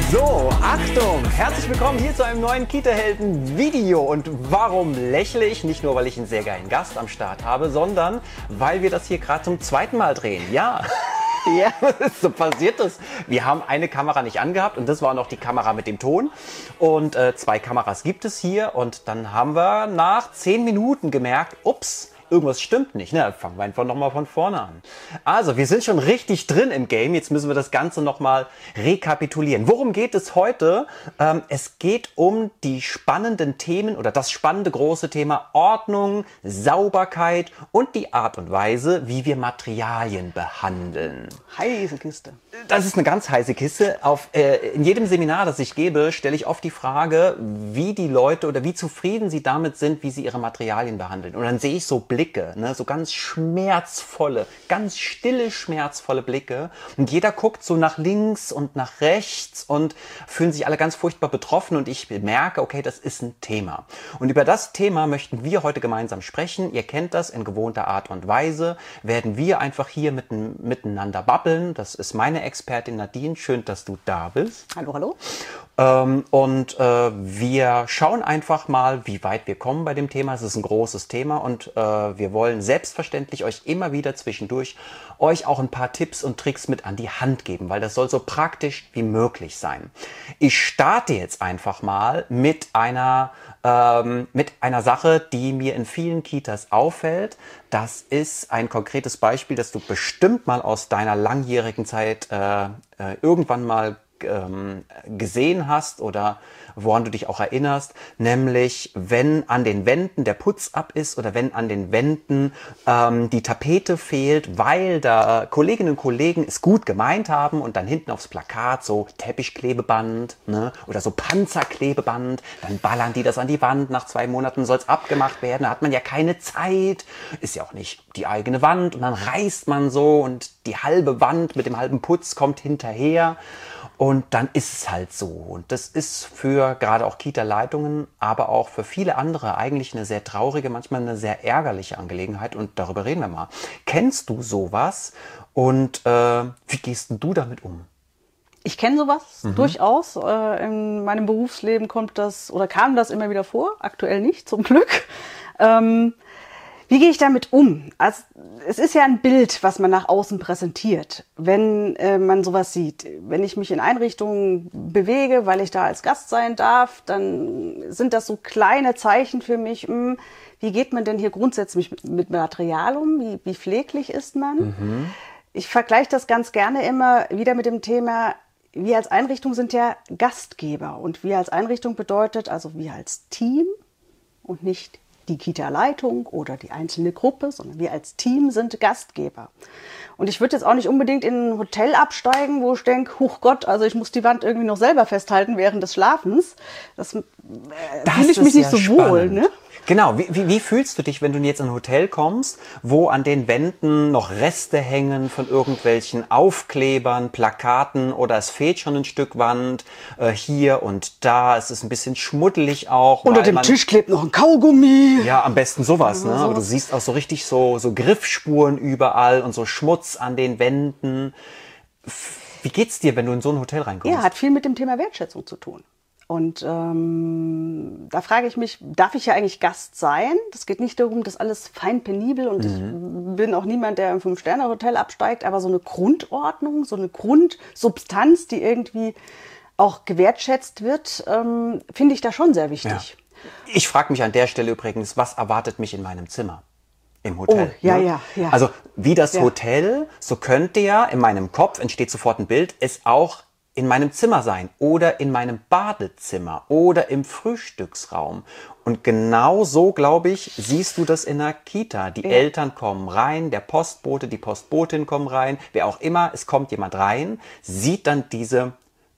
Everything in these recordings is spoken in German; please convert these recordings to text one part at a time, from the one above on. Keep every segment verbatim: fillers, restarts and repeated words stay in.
So, Achtung! Herzlich willkommen hier zu einem neuen Kita-Helden-Video. Und warum lächle ich? Nicht nur, weil ich einen sehr geilen Gast am Start habe, sondern weil wir das hier gerade zum zweiten Mal drehen. Ja, ja, so passiert das. Wir haben eine Kamera nicht angehabt und das war noch die Kamera mit dem Ton. Und äh, zwei Kameras gibt es hier und dann haben wir nach zehn Minuten gemerkt, ups, irgendwas stimmt nicht, ne? Fangen wir einfach nochmal von vorne an. Also, wir sind schon richtig drin im Game. Jetzt müssen wir das Ganze nochmal rekapitulieren. Worum geht es heute? Ähm, es geht um die spannenden Themen oder das spannende große Thema Ordnung, Sauberkeit und die Art und Weise, wie wir Materialien behandeln. Heiße Kiste. Das ist eine ganz heiße Kiste. Auf, äh, in jedem Seminar, das ich gebe, stelle ich oft die Frage, wie die Leute oder wie zufrieden sie damit sind, wie sie ihre Materialien behandeln. Und dann sehe ich so Blicke, ne, so ganz schmerzvolle, ganz stille, schmerzvolle Blicke. Und jeder guckt so nach links und nach rechts und fühlen sich alle ganz furchtbar betroffen. Und ich merke, okay, das ist ein Thema. Und über das Thema möchten wir heute gemeinsam sprechen. Ihr kennt das in gewohnter Art und Weise. Werden wir einfach hier mitten, miteinander babbeln. Das ist meine Expertin Nadine. Schön, dass du da bist. Hallo, hallo. Ähm, und äh, wir schauen einfach mal, wie weit wir kommen bei dem Thema. Es ist ein großes Thema und äh, wir wollen selbstverständlich euch immer wieder zwischendurch euch auch ein paar Tipps und Tricks mit an die Hand geben, weil das soll so praktisch wie möglich sein. Ich starte jetzt einfach mal mit einer, ähm, mit einer Sache, die mir in vielen Kitas auffällt. Das ist ein konkretes Beispiel, das du bestimmt mal aus deiner langjährigen Zeit äh, äh, irgendwann mal gesehen hast oder woran du dich auch erinnerst, nämlich wenn an den Wänden der Putz ab ist oder wenn an den Wänden ähm, die Tapete fehlt, weil da Kolleginnen und Kollegen es gut gemeint haben und dann hinten aufs Plakat so Teppichklebeband, ne, oder so Panzerklebeband, dann ballern die das an die Wand, nach zwei Monaten soll es abgemacht werden, da hat man ja keine Zeit, ist ja auch nicht die eigene Wand und dann reißt man so und die halbe Wand mit dem halben Putz kommt hinterher. Und dann ist es halt so. Und das ist für gerade auch Kita-Leitungen, aber auch für viele andere eigentlich eine sehr traurige, manchmal eine sehr ärgerliche Angelegenheit. Und darüber reden wir mal. Kennst du sowas? Und äh, wie gehst denn du damit um? Ich kenne sowas Mhm. durchaus. Äh, in meinem Berufsleben kommt das oder kam das immer wieder vor. Aktuell nicht, zum Glück. Ähm, Wie gehe ich damit um? Also, es ist ja ein Bild, was man nach außen präsentiert, wenn äh, man sowas sieht. Wenn ich mich in Einrichtungen bewege, weil ich da als Gast sein darf, dann sind das so kleine Zeichen für mich. Mh, wie geht man denn hier grundsätzlich mit, mit Material um? Wie, wie pfleglich ist man? Mhm. Ich vergleiche das ganz gerne immer wieder mit dem Thema, wir als Einrichtung sind ja Gastgeber. Und wir als Einrichtung bedeutet also wir als Team und nicht die Kita-Leitung oder die einzelne Gruppe, sondern wir als Team sind Gastgeber. Und ich würde jetzt auch nicht unbedingt in ein Hotel absteigen, wo ich denke, huch Gott, also ich muss die Wand irgendwie noch selber festhalten während des Schlafens. Das, äh, das fühle ich mich nicht so spannend. wohl, ne? Genau, wie, wie, wie fühlst du dich, wenn du jetzt in ein Hotel kommst, wo an den Wänden noch Reste hängen von irgendwelchen Aufklebern, Plakaten oder es fehlt schon ein Stück Wand, äh, hier und da, es ist ein bisschen schmuddelig auch. Unter dem man, Tisch klebt noch ein Kaugummi. Ja, am besten sowas, ne? Ja, Aber du siehst auch so richtig so, so Griffspuren überall und so Schmutz an den Wänden. Wie geht's dir, wenn du in so ein Hotel reinkommst? Ja, hat viel mit dem Thema Wertschätzung zu tun. Und ähm, da frage ich mich, darf ich ja eigentlich Gast sein? Das geht nicht darum, dass alles fein penibel und mhm. ich bin auch niemand, der im Fünf-Sterne-Hotel absteigt, aber so eine Grundordnung, so eine Grundsubstanz, die irgendwie auch gewertschätzt wird, ähm, finde ich da schon sehr wichtig. Ja. Ich frage mich an der Stelle übrigens, was erwartet mich in meinem Zimmer? Im Hotel. Oh, ja, ne? ja, ja. Also wie das ja. Hotel, so könnte ja in meinem Kopf, entsteht sofort ein Bild, es auch in meinem Zimmer sein oder in meinem Badezimmer oder im Frühstücksraum. Und genau so, glaube ich, siehst du das in der Kita. Die ja. Eltern kommen rein, der Postbote, die Postbotin kommen rein, wer auch immer, es kommt jemand rein, sieht dann diese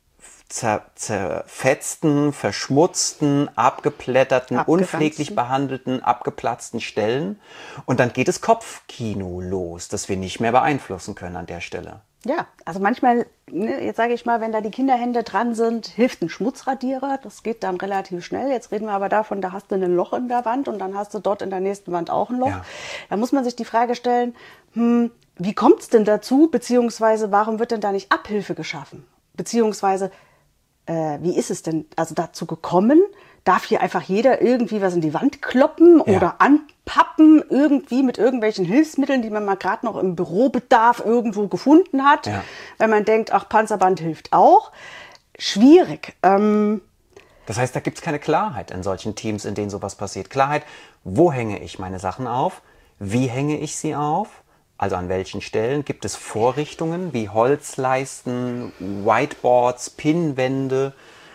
zer zerfetzten, verschmutzten, abgeplätterten, unpfleglich behandelten, abgeplatzten Stellen. Und dann geht das Kopfkino los, das wir nicht mehr beeinflussen können an der Stelle. Ja, also manchmal, ne, jetzt sage ich mal, wenn da die Kinderhände dran sind, hilft ein Schmutzradierer. Das geht dann relativ schnell. Jetzt reden wir aber davon, da hast du ein Loch in der Wand und dann hast du dort in der nächsten Wand auch ein Loch. Ja. Da muss man sich die Frage stellen, hm, wie kommt es denn dazu, beziehungsweise warum wird denn da nicht Abhilfe geschaffen? Beziehungsweise äh, wie ist es denn also dazu gekommen? Darf hier einfach jeder irgendwie was in die Wand kloppen Ja. oder anpappen, irgendwie mit irgendwelchen Hilfsmitteln, die man mal gerade noch im Bürobedarf irgendwo gefunden hat, Ja. wenn man denkt, ach, Panzerband hilft auch. Schwierig. Ähm, Das heißt, da gibt es keine Klarheit in solchen Teams, in denen sowas passiert. Klarheit, wo hänge ich meine Sachen auf? Wie hänge ich sie auf? Also an welchen Stellen? Gibt es Vorrichtungen wie Holzleisten, Whiteboards, Pinnwände?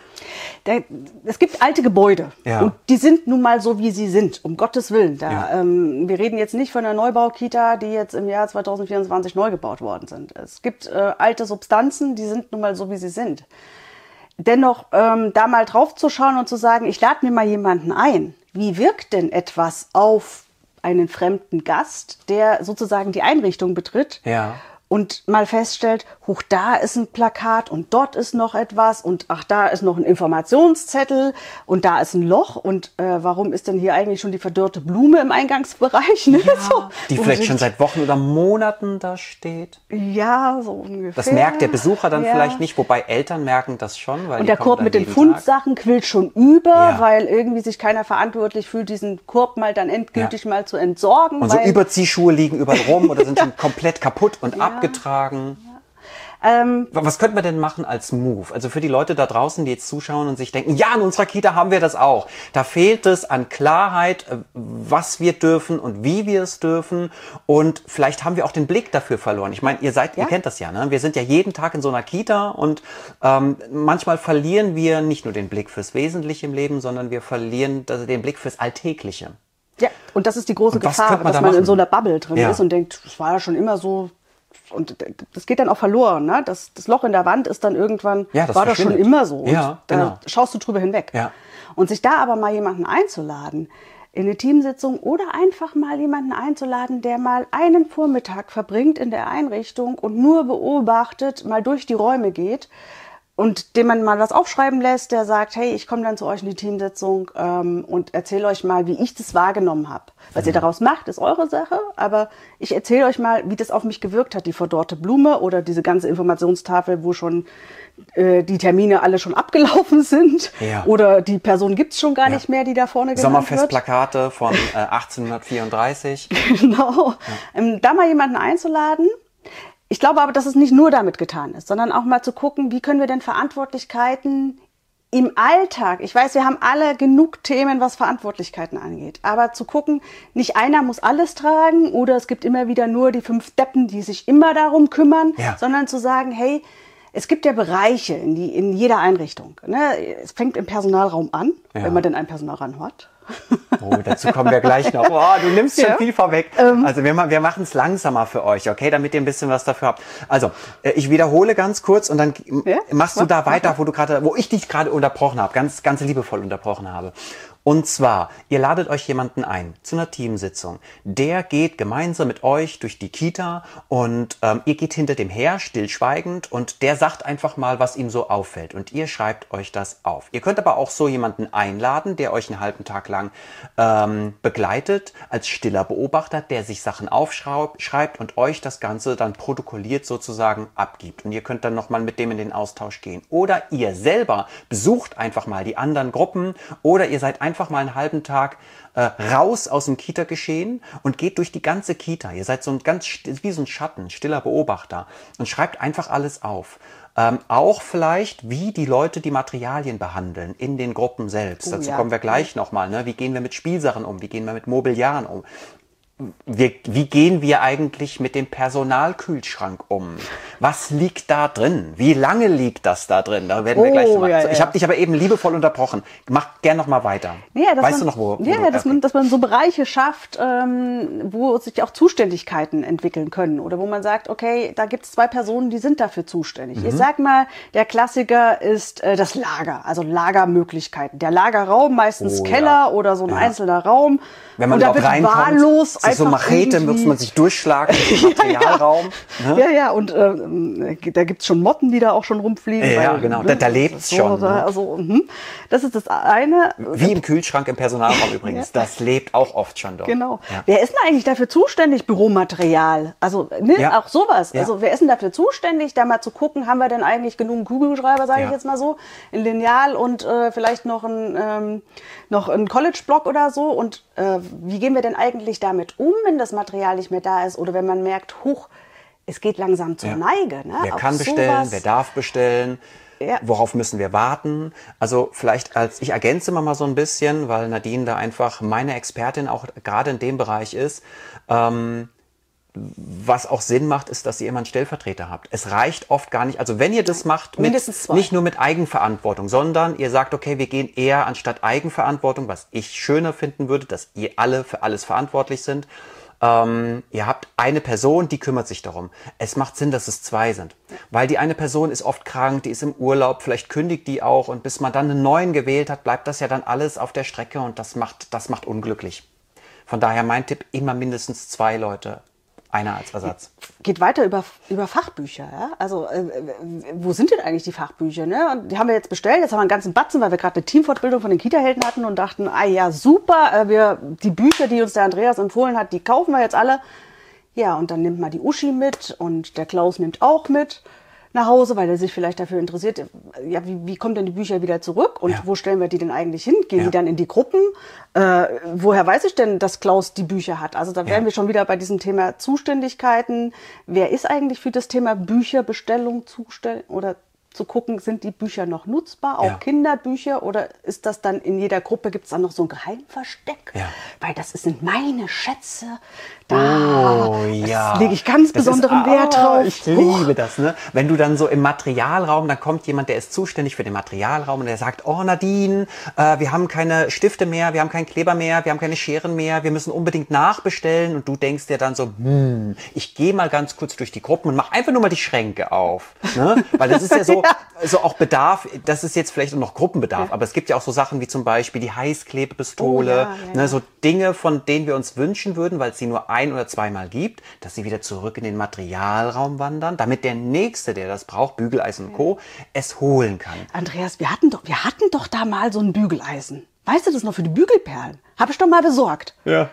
Da, es gibt alte Gebäude Ja. und die sind nun mal so, wie sie sind, um Gottes Willen. Da, Ja. ähm, wir reden jetzt nicht von einer Neubaukita, die jetzt im Jahr zwanzig vierundzwanzig neu gebaut worden sind. Es gibt äh, alte Substanzen, die sind nun mal so, wie sie sind. Dennoch ähm, da mal drauf zu schauen und zu sagen, ich lade mir mal jemanden ein. Wie wirkt denn etwas auf einen fremden Gast, der sozusagen die Einrichtung betritt? Ja. Und mal feststellt, hoch, da ist ein Plakat und dort ist noch etwas und ach, da ist noch ein Informationszettel und da ist ein Loch und äh, warum ist denn hier eigentlich schon die verdörrte Blume im Eingangsbereich? Ne? So, Die wo vielleicht sich- schon seit Wochen oder Monaten da steht. Ja, so ungefähr. Das merkt der Besucher dann Ja. vielleicht nicht, wobei Eltern merken das schon. Weil Und die der kommen Korb dann mit den jeden Tag. Fundsachen quillt schon über, Ja. weil irgendwie sich keiner verantwortlich fühlt, diesen Korb mal dann endgültig mal zu entsorgen. Und so weil, Überziehschuhe liegen überall rum oder sind schon komplett kaputt und abgetragen. ähm, Was könnte man denn machen als Move? Also für die Leute da draußen, die jetzt zuschauen und sich denken, ja, in unserer Kita haben wir das auch. Da fehlt es an Klarheit, äh, was wir dürfen und wie wir es dürfen. Und vielleicht haben wir auch den Blick dafür verloren. Ich meine, ihr seid, Ja. ihr kennt das ja, ne? Wir sind ja jeden Tag in so einer Kita und ähm, manchmal verlieren wir nicht nur den Blick fürs Wesentliche im Leben, sondern wir verlieren also den Blick fürs Alltägliche. ja, und das ist die große Und was Gefahr, könnte man dass da man in machen? so einer Bubble drin Ja. ist und denkt, das war ja schon immer so. Und das geht dann auch verloren, ne? Das, das Loch in der Wand ist dann irgendwann, Ja, das war das schon verschwindet. immer so. Und Ja, da genau. schaust du drüber hinweg. Ja. Und sich da aber mal jemanden einzuladen, in eine Teamsitzung oder einfach mal jemanden einzuladen, der mal einen Vormittag verbringt in der Einrichtung und nur beobachtet, mal durch die Räume geht und dem man mal was aufschreiben lässt, der sagt, hey, ich komme dann zu euch in die Teamsitzung ähm, und erzähle euch mal, wie ich das wahrgenommen habe. Was ihr daraus macht, ist eure Sache, aber ich erzähle euch mal, wie das auf mich gewirkt hat, die verdorrte Blume oder diese ganze Informationstafel, wo schon äh, die Termine alle schon abgelaufen sind Ja. oder die Person gibt's schon gar Ja. nicht mehr, die da vorne genannt wird. Sommerfestplakate von äh, achtzehnhundertvierunddreißig. Genau. Ähm, da mal jemanden einzuladen. Ich glaube aber, dass es nicht nur damit getan ist, sondern auch mal zu gucken, wie können wir denn Verantwortlichkeiten im Alltag, ich weiß, wir haben alle genug Themen, was Verantwortlichkeiten angeht, aber zu gucken, nicht einer muss alles tragen oder es gibt immer wieder nur die fünf Deppen, die sich immer darum kümmern, Ja. sondern zu sagen, hey, es gibt ja Bereiche in, die, in jeder Einrichtung. Ne? Es fängt im Personalraum an, Ja. wenn man denn einen Personalraum hat. Oh, dazu kommen wir gleich noch. Oh, du nimmst schon Ja. viel vorweg. Also wir, ma- wir machen es langsamer für euch, okay, damit ihr ein bisschen was dafür habt. Also, äh, ich wiederhole ganz kurz und dann m- Ja? machst du Mach, da mach, weiter, mach. wo du gerade, wo ich dich gerade unterbrochen habe, ganz, ganz liebevoll unterbrochen habe. Und zwar, ihr ladet euch jemanden ein zu einer Teamsitzung. Der geht gemeinsam mit euch durch die Kita und ähm, ihr geht hinter dem her, stillschweigend, und der sagt einfach mal, was ihm so auffällt. Und ihr schreibt euch das auf. Ihr könnt aber auch so jemanden einladen, der euch einen halben Tag lang ähm, begleitet, als stiller Beobachter, der sich Sachen aufschreibt und euch das Ganze dann protokolliert sozusagen abgibt. Und ihr könnt dann nochmal mit dem in den Austausch gehen. Oder ihr selber besucht einfach mal die anderen Gruppen oder ihr seid einfach mal einen halben Tag äh, raus aus dem Kita-Geschehen und geht durch die ganze Kita. Ihr seid so ein ganz, st- wie so ein Schatten, stiller Beobachter und schreibt einfach alles auf. Ähm, auch vielleicht, wie die Leute die Materialien behandeln in den Gruppen selbst. Oh, Dazu ja. kommen wir gleich nochmal. Ne? Wie gehen wir mit Spielsachen um? Wie gehen wir mit Mobiliaren um? Wir, wie gehen wir eigentlich mit dem Personalkühlschrank um? Was liegt da drin? Wie lange liegt das da drin? Da werden wir Oh, gleich noch mal. ja, So, ja, ich ja. habe dich aber eben liebevoll unterbrochen. Mach gern noch mal weiter. Ja, dass weißt man, du noch, wo? wo Ja, du, dass, man, dass man so Bereiche schafft, ähm, wo sich auch Zuständigkeiten entwickeln können. Oder wo man sagt, okay, da gibt es zwei Personen, die sind dafür zuständig. Mhm. Ich sag mal, der Klassiker ist äh, das Lager, also Lagermöglichkeiten. Der Lagerraum, meistens Oh, Keller ja. oder so ein Ja. einzelner Raum. Wenn man und da überhaupt wird reinkommt, wahllos ist so einfach Machete, irgendwie- muss man sich durchschlagen im Materialraum. Ne? Ja, ja, und äh, ähm, da gibt's schon Motten, die da auch schon rumfliegen. Ja, weil, genau, ne, da, da lebt's so, schon. So, Ne? also, hm, das ist das eine. Wie im Kühlschrank im Personalraum übrigens. Ja. Das lebt auch oft schon dort. Genau. Ja. Wer ist denn eigentlich dafür zuständig, Büromaterial? Also ne, Ja. auch sowas. Ja. Also wer ist denn dafür zuständig, da mal zu gucken, haben wir denn eigentlich genug einen Kugelschreiber, sage Ja. ich jetzt mal so, ein Lineal und äh, vielleicht noch ein, ähm, noch ein College-Block oder so. Und äh, wie gehen wir denn eigentlich damit um, wenn das Material nicht mehr da ist oder wenn man merkt, huch, es geht langsam zur Ja. Neige. Ne? Wer Auch kann bestellen, sowas. wer darf bestellen, Ja. worauf müssen wir warten? Also vielleicht als, ich ergänze mal mal so ein bisschen, weil Nadine da einfach meine Expertin auch gerade in dem Bereich ist. Ähm, was auch Sinn macht, ist, dass ihr immer einen Stellvertreter habt. Es reicht oft gar nicht, also wenn ihr das macht, mit, Mindestens zwei. nicht nur mit Eigenverantwortung, sondern ihr sagt, okay, wir gehen eher anstatt Eigenverantwortung, was ich schöner finden würde, dass ihr alle für alles verantwortlich sind. Ähm, ihr habt eine Person, die kümmert sich darum. Es macht Sinn, dass es zwei sind. Weil die eine Person ist oft krank, die ist im Urlaub, vielleicht kündigt die auch und bis man dann einen neuen gewählt hat, bleibt das ja dann alles auf der Strecke und das macht, das macht unglücklich. Von daher mein Tipp, immer mindestens zwei Leute. Einer als Ersatz. Geht weiter über, über Fachbücher. Ja? Also äh, wo sind denn eigentlich die Fachbücher? Ne? Und die haben wir jetzt bestellt, jetzt haben wir einen ganzen Batzen, weil wir gerade eine Teamfortbildung von den Kita-Helden hatten und dachten, ah ja, super, äh, wir, die Bücher, die uns der Andreas empfohlen hat, die kaufen wir jetzt alle. Ja, und dann nimmt mal die Uschi mit und der Klaus nimmt auch mit nach Hause, weil er sich vielleicht dafür interessiert, ja, wie, wie kommen denn die Bücher wieder zurück und Ja. wo stellen wir die denn eigentlich hin? Gehen Ja. die dann in die Gruppen? Äh, woher weiß ich denn, dass Klaus die Bücher hat? Also da wären Ja. wir schon wieder bei diesem Thema Zuständigkeiten. Wer ist eigentlich für das Thema Bücherbestellung zuständig oder zu gucken, sind die Bücher noch nutzbar, auch Ja. Kinderbücher, oder ist das dann in jeder Gruppe, gibt es dann noch so ein Geheimversteck? Ja. Weil das sind meine Schätze. Da Oh ja. das lege ich ganz Das besonderen ist, Wert ah, drauf. Ich liebe das, ne? Wenn du dann so im Materialraum, dann kommt jemand, der ist zuständig für den Materialraum und der sagt, oh Nadine, äh, wir haben keine Stifte mehr, wir haben keinen Kleber mehr, wir haben keine Scheren mehr, wir müssen unbedingt nachbestellen und du denkst dir dann so, hm, ich gehe mal ganz kurz durch die Gruppen und mach einfach nur mal die Schränke auf, ne? Weil das ist ja so, so auch Bedarf, das ist jetzt vielleicht noch Gruppenbedarf, aber es gibt ja auch so Sachen wie zum Beispiel die Heißklebepistole, Oh ja, ja, ne? ja. So Dinge, von denen wir uns wünschen würden, weil es sie nur ein- oder zweimal gibt, dass sie wieder zurück in den Materialraum wandern, damit der Nächste, der das braucht, Bügeleisen und Co., es holen kann. Andreas, wir hatten, doch, wir hatten doch da mal so ein Bügeleisen. Weißt du das noch für die Bügelperlen? Habe ich doch mal besorgt. Ja.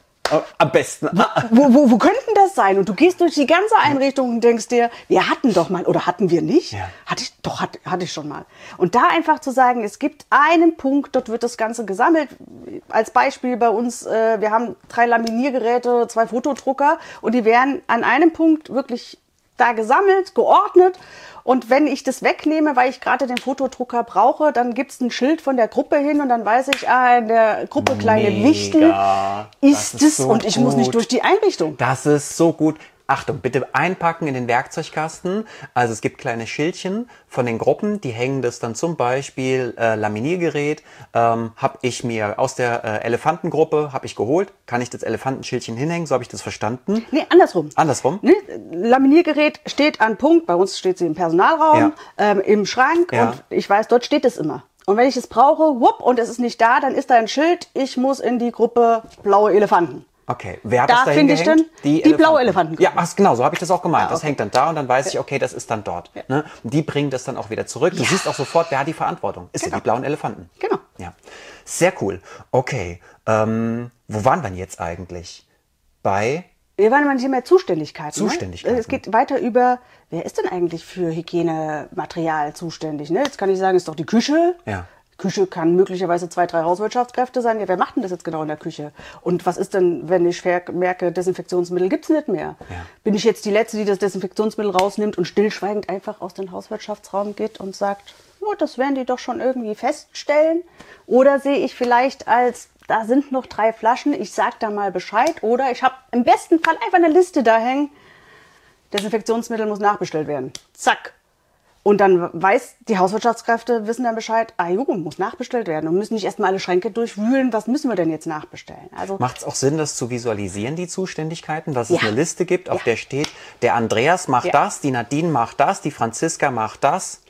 Am besten. Wo, wo, wo könnten das sein? Und du gehst durch die ganze Einrichtung und denkst dir, wir hatten doch mal, oder hatten wir nicht? Ja. Hatte ich, doch, hatte, hatte ich schon mal. Und da einfach zu sagen, es gibt einen Punkt, dort wird das Ganze gesammelt. Als Beispiel bei uns, äh, wir haben drei Laminiergeräte, zwei Fotodrucker und die werden an einem Punkt wirklich da gesammelt, geordnet. Und wenn ich das wegnehme, weil ich gerade den Fotodrucker brauche, dann gibt es ein Schild von der Gruppe hin und dann weiß ich, ah, in der Gruppe kleine Mega. Wichtel Das ist ist es so und ich muss nicht gut. durch die Einrichtung. Das ist so gut. Achtung, bitte einpacken in den Werkzeugkasten. Also es gibt kleine Schildchen von den Gruppen, die hängen das dann zum Beispiel äh, Laminiergerät, ähm, habe ich mir aus der äh, Elefantengruppe habe ich geholt. Kann ich das Elefantenschildchen hinhängen? So habe ich das verstanden. Nee, andersrum. Andersrum? Ne? Laminiergerät steht an Punkt, bei uns steht sie im Personalraum, Ja. ähm, im Schrank Ja. und ich weiß, dort steht es immer. Und wenn ich es brauche, wupp, und es ist nicht da, dann ist da ein Schild, ich muss in die Gruppe blaue Elefanten. Okay, wer hat Da das da finde ich hingehängt? dann die blaue Elefantengruppe. Ja, ach, genau, so habe ich das auch gemeint. Ah, Das okay. hängt dann da und dann weiß ich, okay, das ist dann dort. Ne? Und die bringen das dann auch wieder zurück. Du Ja. siehst auch sofort, wer hat die Verantwortung. Es sind Genau. die blauen Elefanten. Genau. Ja, sehr cool. Okay, ähm, wo waren wir denn jetzt eigentlich? Bei Wir waren immer nicht mehr Zuständigkeiten. Zuständigkeiten. Ne? Es geht weiter über, wer ist denn eigentlich für Hygienematerial zuständig? Ne? Jetzt kann ich sagen, es ist doch die Küche. Ja. Küche kann möglicherweise zwei, drei Hauswirtschaftskräfte sein. Ja, wer macht denn das jetzt genau in der Küche? Und was ist denn, wenn ich merke, Desinfektionsmittel gibt's nicht mehr? Ja. Bin ich jetzt die Letzte, die das Desinfektionsmittel rausnimmt und stillschweigend einfach aus dem Hauswirtschaftsraum geht und sagt, oh, das werden die doch schon irgendwie feststellen? Oder sehe ich vielleicht als, da sind noch drei Flaschen, ich sag da mal Bescheid. Oder ich habe im besten Fall einfach eine Liste da hängen, Desinfektionsmittel muss nachbestellt werden. Zack. Und dann weiß, die Hauswirtschaftskräfte wissen dann Bescheid, ah jo, muss nachbestellt werden und müssen nicht erstmal alle Schränke durchwühlen, was müssen wir denn jetzt nachbestellen? Also Macht es auch Sinn, das zu visualisieren, die Zuständigkeiten, dass es Ja. eine Liste gibt, auf Ja. der steht, der Andreas macht Ja. das, die Nadine macht das, die Franziska macht das.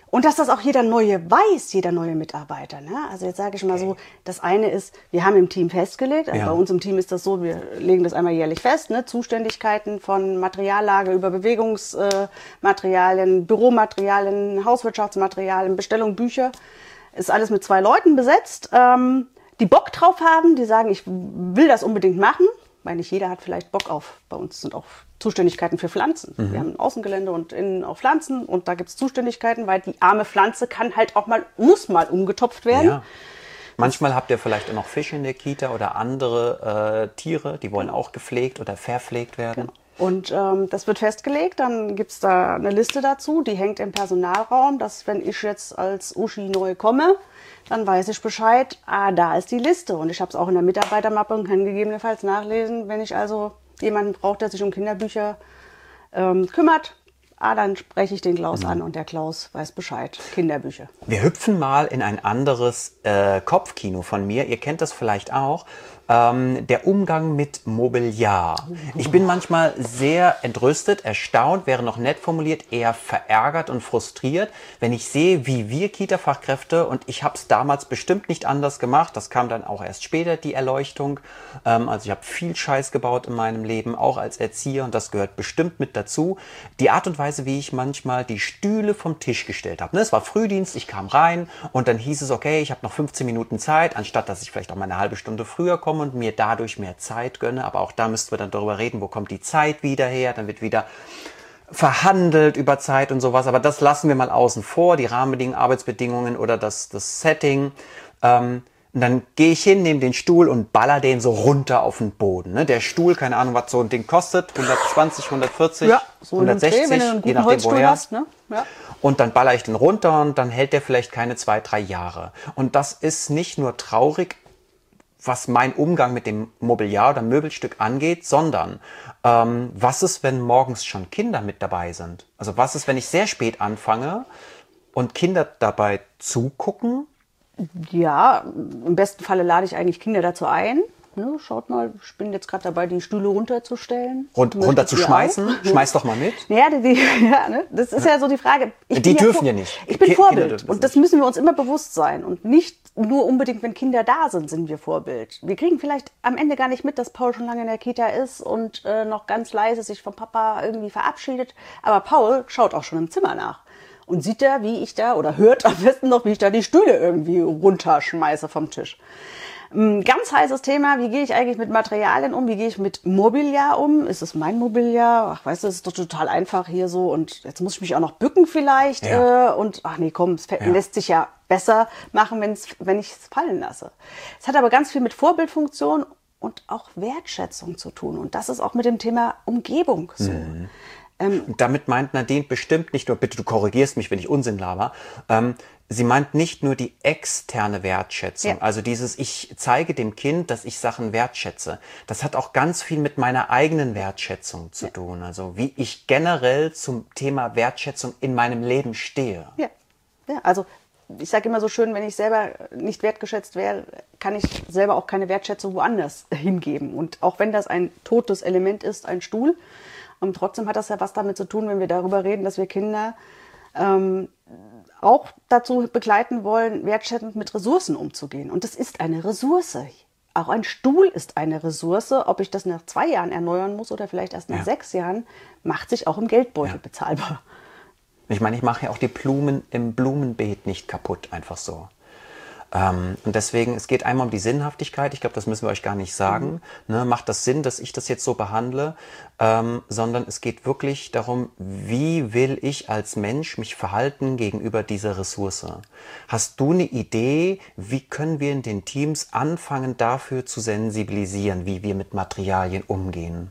Und dass das auch jeder Neue weiß, jeder neue Mitarbeiter. Ne? Also jetzt sage ich mal so, das eine ist, wir haben im Team festgelegt, also Ja. bei uns im Team ist das so, wir legen das einmal jährlich fest, ne? Zuständigkeiten von Materiallage über Bewegungsmaterialien, Büromaterialien, Hauswirtschaftsmaterialien, Bestellung, Bücher, ist alles mit zwei Leuten besetzt, ähm, die Bock drauf haben, die sagen, ich will das unbedingt machen, weil nicht jeder hat vielleicht Bock auf, bei uns sind auch Zuständigkeiten für Pflanzen. Mhm. Wir haben ein Außengelände und innen auch Pflanzen und da gibt es Zuständigkeiten, weil die arme Pflanze kann halt auch mal, muss mal umgetopft werden. Ja. Manchmal habt ihr vielleicht auch noch Fische in der Kita oder andere äh, Tiere, die wollen auch gepflegt oder verpflegt werden. Genau. Und ähm, das wird festgelegt, dann gibt es da eine Liste dazu, die hängt im Personalraum, dass wenn ich jetzt als Uschi neu komme, dann weiß ich Bescheid, ah, da ist die Liste. Und ich habe es auch in der Mitarbeitermappe und kann gegebenenfalls nachlesen, wenn ich also jemanden brauche, der sich um Kinderbücher ähm, kümmert, ah, dann spreche ich den Klaus mhm. an und der Klaus weiß Bescheid. Kinderbücher. Wir hüpfen mal in ein anderes äh, Kopfkino von mir. Ihr kennt das vielleicht auch. Ähm, der Umgang mit Mobiliar. Ich bin manchmal sehr entrüstet, erstaunt, wäre noch nett formuliert, eher verärgert und frustriert, wenn ich sehe, wie wir Kita-Fachkräfte, und ich habe es damals bestimmt nicht anders gemacht, das kam dann auch erst später, die Erleuchtung. Ähm, also ich habe viel Scheiß gebaut in meinem Leben, auch als Erzieher, und das gehört bestimmt mit dazu. Die Art und Weise, wie ich manchmal die Stühle vom Tisch gestellt habe. Ne, es war Frühdienst, ich kam rein und dann hieß es, okay, ich habe noch fünfzehn Minuten Zeit, anstatt dass ich vielleicht auch mal eine halbe Stunde früher komme und mir dadurch mehr Zeit gönne. Aber auch da müssten wir dann darüber reden, wo kommt die Zeit wieder her. Dann wird wieder verhandelt über Zeit und sowas. Aber das lassen wir mal außen vor, die Rahmenbedingungen, Arbeitsbedingungen oder das, das Setting. Ähm, und dann gehe ich hin, nehme den Stuhl und baller den so runter auf den Boden. Ne? Der Stuhl, keine Ahnung, was so ein Ding kostet, hundertzwanzig, hundertvierzig, ja, so hundertsechzig, Dreh, wenn du einen guten je nachdem woher. Hast, ne? Ja. Und dann baller ich den runter und dann hält der vielleicht keine zwei, drei Jahre. Und das ist nicht nur traurig, was mein Umgang mit dem Mobiliar oder Möbelstück angeht, sondern ähm, was ist, wenn morgens schon Kinder mit dabei sind? Also was ist, wenn ich sehr spät anfange und Kinder dabei zugucken? Ja, im besten Falle lade ich eigentlich Kinder dazu ein. Ne, schaut mal, ich bin jetzt gerade dabei, die Stühle runterzustellen. Rund, runterzuschmeißen? Schmeiß doch mal mit. Ja, die, die, ja ne? Das ist ja. ja so die Frage. Ich die dürfen ja, ja nicht. Ich bin Ki Vorbild und das nicht. Müssen wir uns immer bewusst sein. Und nicht nur unbedingt, wenn Kinder da sind, sind wir Vorbild. Wir kriegen vielleicht am Ende gar nicht mit, dass Paul schon lange in der Kita ist und äh, noch ganz leise sich vom Papa irgendwie verabschiedet. Aber Paul schaut auch schon im Zimmer nach. Und sieht da, wie ich da, oder hört am besten noch, wie ich da die Stühle irgendwie runterschmeiße vom Tisch. Ein ganz heißes Thema, wie gehe ich eigentlich mit Materialien um, wie gehe ich mit Mobiliar um? Ist es mein Mobiliar? Ach, weißt du, das ist doch total einfach hier so und jetzt muss ich mich auch noch bücken vielleicht. Ja. Äh, und ach nee, komm, es ja. lässt sich ja besser machen, wenn's, wenn ich es fallen lasse. Es hat aber ganz viel mit Vorbildfunktion und auch Wertschätzung zu tun. Und das ist auch mit dem Thema Umgebung so. Mhm. Ähm, Damit meint Nadine bestimmt nicht nur, bitte du korrigierst mich, wenn ich Unsinn laber, ähm, sie meint nicht nur die externe Wertschätzung, ja. also dieses, ich zeige dem Kind, dass ich Sachen wertschätze. Das hat auch ganz viel mit meiner eigenen Wertschätzung zu ja. tun, also wie ich generell zum Thema Wertschätzung in meinem Leben stehe. Ja, ja also ich sage immer so schön, wenn ich selber nicht wertgeschätzt wäre, kann ich selber auch keine Wertschätzung woanders hingeben. Und auch wenn das ein totes Element ist, ein Stuhl, und trotzdem hat das ja was damit zu tun, wenn wir darüber reden, dass wir Kinder ähm, auch dazu begleiten wollen, wertschätzend mit Ressourcen umzugehen. Und das ist eine Ressource. Auch ein Stuhl ist eine Ressource. Ob ich das nach zwei Jahren erneuern muss oder vielleicht erst nach ja. sechs Jahren, macht sich auch im Geldbeutel ja. bezahlbar. Ich meine, ich mache ja auch die Blumen im Blumenbeet nicht kaputt, einfach so. Ähm, und deswegen, es geht einmal um die Sinnhaftigkeit, ich glaube, das müssen wir euch gar nicht sagen, mhm. ne, macht das Sinn, dass ich das jetzt so behandle, ähm, sondern es geht wirklich darum, wie will ich als Mensch mich verhalten gegenüber dieser Ressource? Hast du eine Idee, wie können wir in den Teams anfangen, dafür zu sensibilisieren, wie wir mit Materialien umgehen?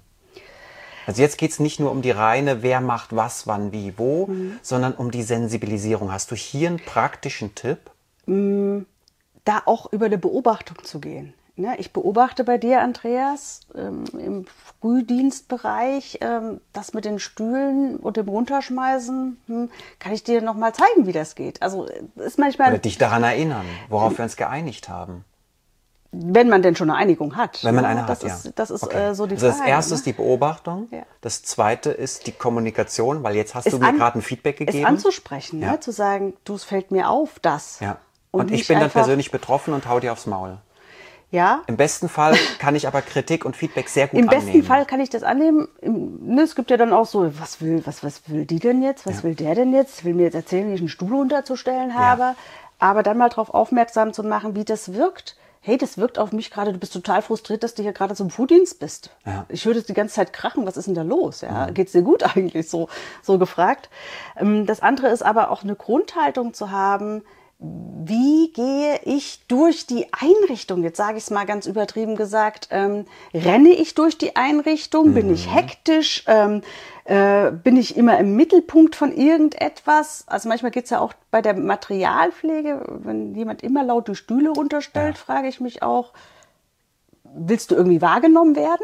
Also jetzt geht es nicht nur um die reine, wer macht was, wann, wie, wo, mhm. sondern um die Sensibilisierung. Hast du hier einen praktischen Tipp? Mhm. Da auch über eine Beobachtung zu gehen. Ich beobachte bei dir, Andreas, im Frühdienstbereich, das mit den Stühlen und dem Runterschmeißen, kann ich dir noch mal zeigen, wie das geht. Also ist manchmal Oder dich daran erinnern, worauf wir uns geeinigt haben. wenn man denn schon eine Einigung hat. Wenn man eine das hat, ist, ja. Das ist okay. äh, so die also Frage. Das erste ne? ist die Beobachtung, ja. das zweite ist die Kommunikation, weil jetzt hast es du mir an, gerade ein Feedback gegeben. Es anzusprechen, ja. ne? Zu sagen, du, es fällt mir auf, das. Ja. Und, und ich nicht bin dann einfach, persönlich betroffen und hau dir aufs Maul. Ja. Im besten Fall kann ich aber Kritik und Feedback sehr gut Im annehmen. Im besten Fall kann ich das annehmen. Im, ne, es gibt ja dann auch so, was will, was, was will die denn jetzt? Was ja. will der denn jetzt? Will mir jetzt erzählen, wie ich einen Stuhl runterzustellen habe? Ja. Aber dann mal darauf aufmerksam zu machen, wie das wirkt. Hey, das wirkt auf mich gerade, du bist total frustriert, dass du hier gerade zum Fooddienst bist. Ja. Ich höre das die ganze Zeit krachen, was ist denn da los? Ja, mhm. Geht's dir gut eigentlich, so, so gefragt. Das andere ist aber auch eine Grundhaltung zu haben, wie gehe ich durch die Einrichtung? Jetzt sage ich es mal ganz übertrieben gesagt. Ähm, renne ich durch die Einrichtung? Mhm. Bin ich hektisch? Ähm, äh, bin ich immer im Mittelpunkt von irgendetwas? Also manchmal geht es ja auch bei der Materialpflege, wenn jemand immer laut die Stühle runterstellt, ja. frage ich mich auch, willst du irgendwie wahrgenommen werden?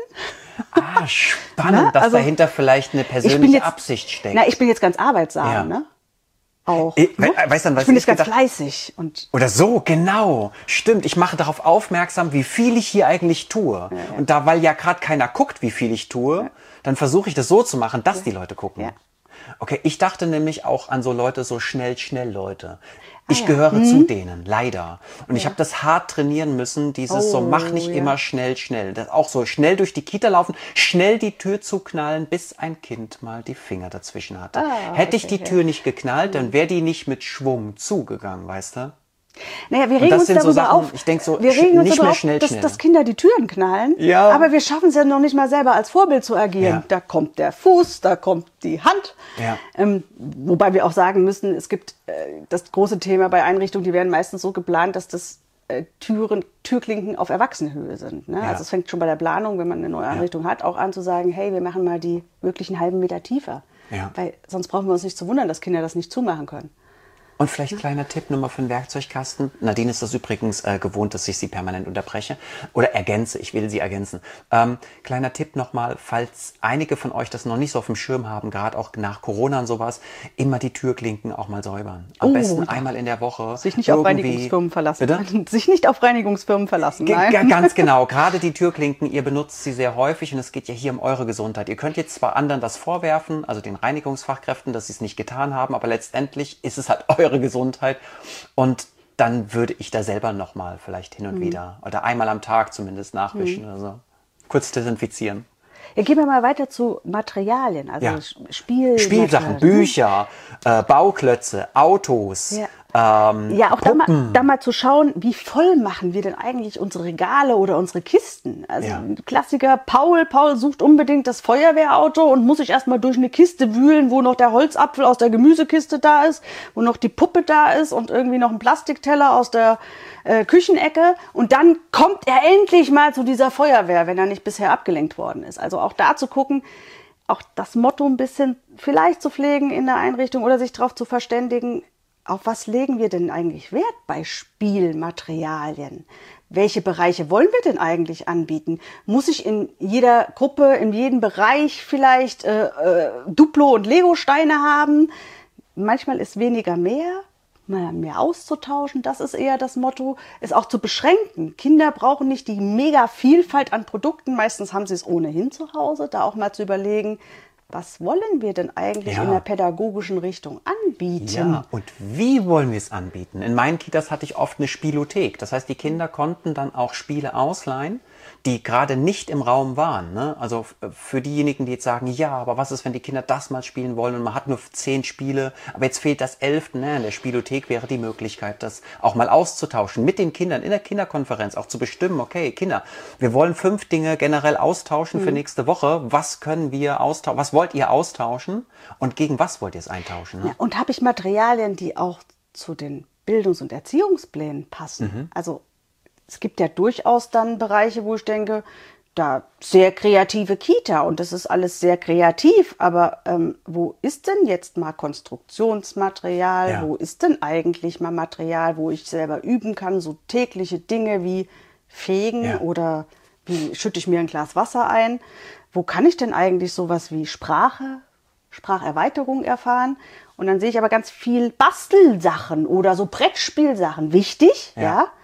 Ah, spannend, na, dass also, dahinter vielleicht eine persönliche jetzt, Absicht steckt. Na, ich bin jetzt ganz arbeitsam, ja. ne? Auch. Ich, ne? weißt dann, was ich bin ich jetzt ganz gedacht, fleißig. Und oder so, genau. Stimmt, ich mache darauf aufmerksam, wie viel ich hier eigentlich tue. Ja, ja. Und da, weil ja gerade keiner guckt, wie viel ich tue, ja. dann versuche ich das so zu machen, dass ja. die Leute gucken. Ja. Okay, ich dachte nämlich auch an so Leute, so schnell, schnell Leute. Ich ah, ja. gehöre hm. zu denen, leider. Und ja. ich habe das hart trainieren müssen, dieses oh, so, mach nicht ja. immer schnell, schnell. Das auch so schnell durch die Kita laufen, schnell die Tür zuknallen, bis ein Kind mal die Finger dazwischen hatte. Ah, Hätte ich okay, die Tür ja. nicht geknallt, dann wäre die nicht mit Schwung zugegangen, weißt du? Naja, wir regen uns darüber so Sachen, auf, ich denk so, wir regen uns nicht darüber mehr auf, schnell, dass, schnell. dass Kinder die Türen knallen, ja. aber wir schaffen es ja noch nicht mal selber als Vorbild zu agieren. Ja. Da kommt der Fuß, da kommt die Hand. Ja. Ähm, wobei wir auch sagen müssen, es gibt äh, das große Thema bei Einrichtungen, die werden meistens so geplant, dass das äh, Türen, Türklinken auf Erwachsenenhöhe sind. Ne? Ja. Also es fängt schon bei der Planung, wenn man eine neue Einrichtung ja. hat, auch an zu sagen, hey, wir machen mal die wirklich einen halben Meter tiefer. Ja. Weil sonst brauchen wir uns nicht zu wundern, dass Kinder das nicht zumachen können. Und vielleicht kleiner Tipp nochmal für den Werkzeugkasten. Nadine ist das übrigens äh, gewohnt, dass ich sie permanent unterbreche. Oder ergänze, ich will sie ergänzen. Ähm, kleiner Tipp nochmal, falls einige von euch das noch nicht so auf dem Schirm haben, gerade auch nach Corona und sowas, immer die Türklinken auch mal säubern. Am oh, besten einmal in der Woche. Sich nicht auf Reinigungsfirmen verlassen. Bitte? Sich nicht auf Reinigungsfirmen verlassen, nein. G- ganz genau. Gerade die Türklinken, ihr benutzt sie sehr häufig und es geht ja hier um eure Gesundheit. Ihr könnt jetzt zwar anderen das vorwerfen, also den Reinigungsfachkräften, dass sie es nicht getan haben, aber letztendlich ist es halt eure Gesundheit und dann würde ich da selber nochmal vielleicht hin und mhm. wieder oder einmal am Tag zumindest nachwischen mhm. oder so. Kurz desinfizieren. Ja, gehen wir mal weiter zu Materialien, also ja. Spiel Spielsachen, Bücher, äh, Bauklötze, Autos. Ja. Ähm, ja, auch da mal, da mal zu schauen, wie voll machen wir denn eigentlich unsere Regale oder unsere Kisten? Also ja. Klassiker, Paul, Paul sucht unbedingt das Feuerwehrauto und muss sich erstmal durch eine Kiste wühlen, wo noch der Holzapfel aus der Gemüsekiste da ist, wo noch die Puppe da ist und irgendwie noch ein Plastikteller aus der äh, Küchenecke. Und dann kommt er endlich mal zu dieser Feuerwehr, wenn er nicht bisher abgelenkt worden ist. Also auch da zu gucken, auch das Motto ein bisschen vielleicht zu pflegen in der Einrichtung oder sich darauf zu verständigen, auf was legen wir denn eigentlich Wert bei Spielmaterialien? Welche Bereiche wollen wir denn eigentlich anbieten? Muss ich in jeder Gruppe, in jedem Bereich vielleicht äh, äh, Duplo- und Lego-Steine haben? Manchmal ist weniger mehr, mal mehr auszutauschen. Das ist eher das Motto, es auch zu beschränken. Kinder brauchen nicht die mega Vielfalt an Produkten. Meistens haben sie es ohnehin zu Hause. Da auch mal zu überlegen, was wollen wir denn eigentlich ja. in der pädagogischen Richtung anbieten? Ja, und wie wollen wir es anbieten? In meinen Kitas hatte ich oft eine Spielothek. Das heißt, die Kinder konnten dann auch Spiele ausleihen, die gerade nicht im Raum waren. Ne? Also für diejenigen, die jetzt sagen, ja, aber was ist, wenn die Kinder das mal spielen wollen und man hat nur zehn Spiele, aber jetzt fehlt das elfte. Ne? In der Spielothek wäre die Möglichkeit, das auch mal auszutauschen, mit den Kindern in der Kinderkonferenz auch zu bestimmen, okay, Kinder, wir wollen fünf Dinge generell austauschen mhm. für nächste Woche. Was können wir austauschen? Was wollt ihr austauschen und gegen was wollt ihr es eintauschen? Ne? Ja, und habe ich Materialien, die auch zu den Bildungs- und Erziehungsplänen passen? Mhm. Also es gibt ja durchaus dann Bereiche, wo ich denke, da sehr kreative Kita und das ist alles sehr kreativ, aber ähm, wo ist denn jetzt mal Konstruktionsmaterial, ja. wo ist denn eigentlich mal Material, wo ich selber üben kann, so tägliche Dinge wie Fegen ja. oder wie schütte ich mir ein Glas Wasser ein, wo kann ich denn eigentlich sowas wie Sprache, Spracherweiterung erfahren? Und dann sehe ich aber ganz viel Bastelsachen oder so Brettspielsachen, wichtig, ja, ja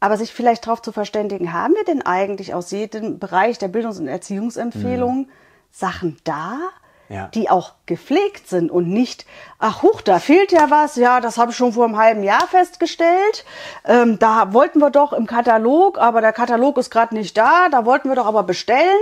Aber sich vielleicht darauf zu verständigen, haben wir denn eigentlich aus jedem Bereich der Bildungs- und Erziehungsempfehlungen mhm. Sachen da, ja. die auch gepflegt sind und nicht, ach huch, da fehlt ja was, ja, das habe ich schon vor einem halben Jahr festgestellt, ähm, da wollten wir doch im Katalog, aber der Katalog ist gerade nicht da, da wollten wir doch aber bestellen.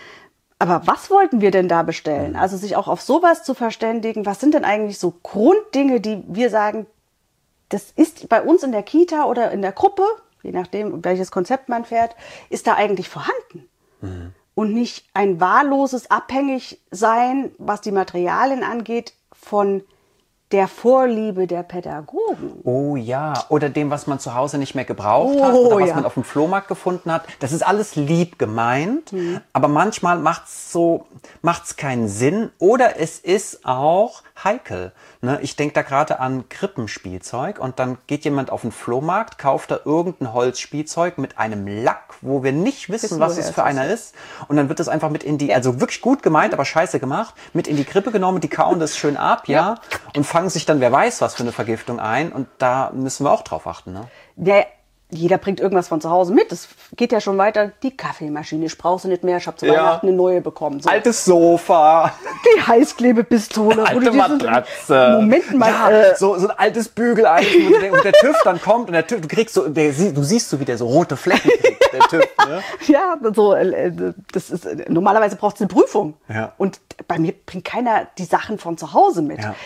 Aber was wollten wir denn da bestellen? Mhm. Also sich auch auf sowas zu verständigen, was sind denn eigentlich so Grunddinge, die wir sagen, das ist bei uns in der Kita oder in der Gruppe, je nachdem, welches Konzept man fährt, ist da eigentlich vorhanden. Mhm. Und nicht ein wahlloses Abhängigsein, was die Materialien angeht, von der Vorliebe der Pädagogen. Oh ja, oder dem, was man zu Hause nicht mehr gebraucht oh, hat oder was ja. man auf dem Flohmarkt gefunden hat. Das ist alles lieb gemeint, mhm. aber manchmal macht's so, macht's keinen Sinn oder es ist auch heikel. Ne? Ich denke da gerade an Krippenspielzeug und dann geht jemand auf den Flohmarkt, kauft da irgendein Holzspielzeug mit einem Lack, wo wir nicht wissen, wissen was es für einer ist. Und dann wird das einfach mit in die, ja. also wirklich gut gemeint, aber scheiße gemacht, mit in die Krippe genommen, die kauen das schön ab, ja, ja und fangen sich dann, wer weiß was für eine Vergiftung ein. Und da müssen wir auch drauf achten. Ne? Der Jeder bringt irgendwas von zu Hause mit. Das geht ja schon weiter. Die Kaffeemaschine, ich brauche sie nicht mehr. Ich habe zu ja. Weihnachten eine neue bekommen. So. Altes Sofa. Die Heißklebepistole. Alte Matratze. Moment mal. Ja, äh, so, so ein altes Bügeleisen, wo der, wo der TÜV dann kommt und der TÜV, du kriegst so, der, du siehst so, wie der so rote Flecken kriegt, der TÜV. Ne? Ja, so, äh, das ist, normalerweise braucht es eine Prüfung. Ja. Und bei mir bringt keiner die Sachen von zu Hause mit. Ja.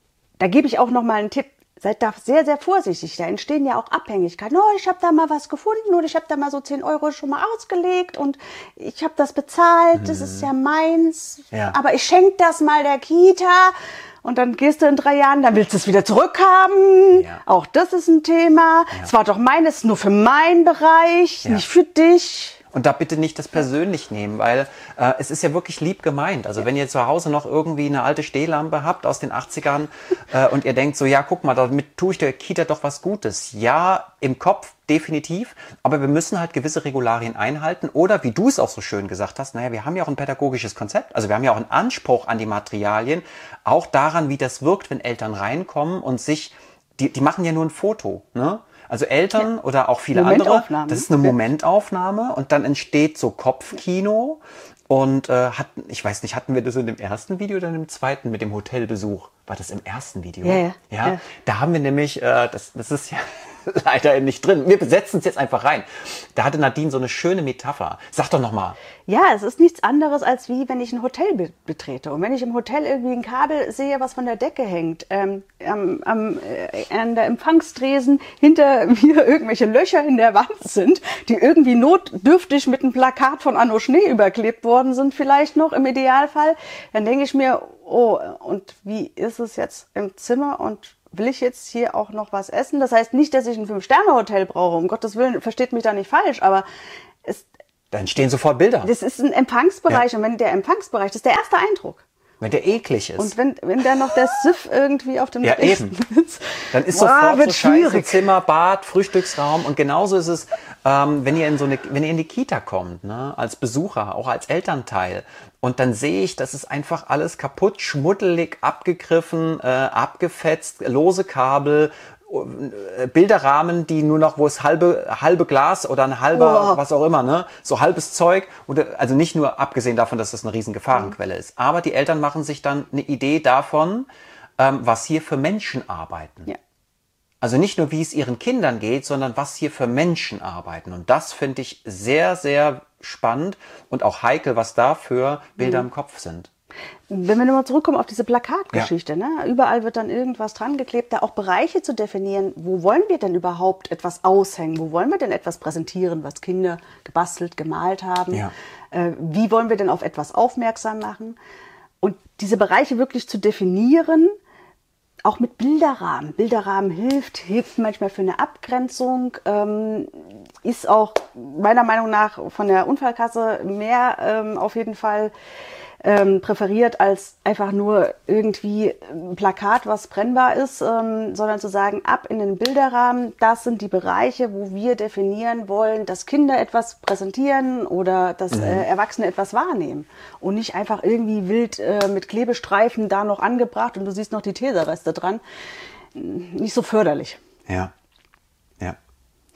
Da gebe ich auch noch mal einen Tipp. Seid da sehr, sehr vorsichtig. Da entstehen ja auch Abhängigkeiten. Oh, ich habe da mal was gefunden oder ich habe da mal so zehn Euro schon mal ausgelegt und ich habe das bezahlt, das ist ja meins. Ja. Aber ich schenke das mal der Kita und dann gehst du in drei Jahren, dann willst du es wieder zurückhaben. Ja. Auch das ist ein Thema. Es ja. war doch meines, nur für meinen Bereich, ja. nicht für dich. Und da bitte nicht das persönlich nehmen, weil äh, es ist ja wirklich lieb gemeint. Also wenn ihr zu Hause noch irgendwie eine alte Stehlampe habt aus den achtzigern äh, und ihr denkt so, ja, guck mal, damit tue ich der Kita doch was Gutes. Ja, im Kopf definitiv, aber wir müssen halt gewisse Regularien einhalten. Oder wie du es auch so schön gesagt hast, naja, wir haben ja auch ein pädagogisches Konzept. Also wir haben ja auch einen Anspruch an die Materialien, auch daran, wie das wirkt, wenn Eltern reinkommen und sich, die, die machen ja nur ein Foto, ne? Also Eltern ja. oder auch viele andere, das ist eine Momentaufnahme und dann entsteht so Kopfkino und äh, hatten, ich weiß nicht, hatten wir das in dem ersten Video oder in dem zweiten mit dem Hotelbesuch? War das im ersten Video? Ja, ja. ja? ja. Da haben wir nämlich, äh, das, das ist ja leider nicht drin. Wir setzen es jetzt einfach rein. Da hatte Nadine so eine schöne Metapher. Sag doch noch mal. Ja, es ist nichts anderes, als wie wenn ich ein Hotel be- betrete. Und wenn ich im Hotel irgendwie ein Kabel sehe, was von der Decke hängt, ähm, am, am, äh, an der Empfangstresen hinter mir irgendwelche Löcher in der Wand sind, die irgendwie notdürftig mit einem Plakat von Anno Schnee überklebt worden sind, vielleicht noch im Idealfall, dann denke ich mir, oh, und wie ist es jetzt im Zimmer und will ich jetzt hier auch noch was essen? Das heißt nicht, dass ich ein Fünf-Sterne-Hotel brauche, um Gottes Willen, versteht mich da nicht falsch, aber es... Da entstehen sofort Bilder. Das ist ein Empfangsbereich ja. und wenn der Empfangsbereich, das ist der erste Eindruck. Wenn der eklig ist. Und wenn, wenn da noch der Siff irgendwie auf dem ja, eben. ist, dann ist wow, sofort so scheiße Zimmer, Bad, Frühstücksraum und genauso ist es, ähm, wenn ihr in so eine, wenn ihr in die Kita kommt, ne, als Besucher, auch als Elternteil und dann sehe ich, das ist einfach alles kaputt, schmuddelig, abgegriffen, äh, abgefetzt, lose Kabel, Bilderrahmen, die nur noch, wo es halbe halbe Glas oder ein halber, oh. was auch immer, ne, so halbes Zeug, oder, also nicht nur abgesehen davon, dass das eine riesen Gefahrenquelle mhm. ist, aber die Eltern machen sich dann eine Idee davon, ähm, was hier für Menschen arbeiten. Ja. Also nicht nur, wie es ihren Kindern geht, sondern was hier für Menschen arbeiten. Und das finde ich sehr, sehr spannend und auch heikel, was da für Bilder mhm. im Kopf sind. Wenn wir nochmal zurückkommen auf diese Plakatgeschichte, ja. ne? Überall wird dann irgendwas dran geklebt, da auch Bereiche zu definieren, wo wollen wir denn überhaupt etwas aushängen, wo wollen wir denn etwas präsentieren, was Kinder gebastelt, gemalt haben, ja. äh, wie wollen wir denn auf etwas aufmerksam machen und diese Bereiche wirklich zu definieren, auch mit Bilderrahmen. Bilderrahmen hilft, hilft manchmal für eine Abgrenzung, ähm, ist auch meiner Meinung nach von der Unfallkasse mehr ähm, auf jeden Fall Ähm, präferiert als einfach nur irgendwie ein Plakat, was brennbar ist, ähm, sondern zu sagen, ab in den Bilderrahmen, das sind die Bereiche, wo wir definieren wollen, dass Kinder etwas präsentieren oder dass mhm. äh, Erwachsene etwas wahrnehmen und nicht einfach irgendwie wild äh, mit Klebestreifen da noch angebracht und du siehst noch die Tesereste dran. Nicht so förderlich. Ja, ja.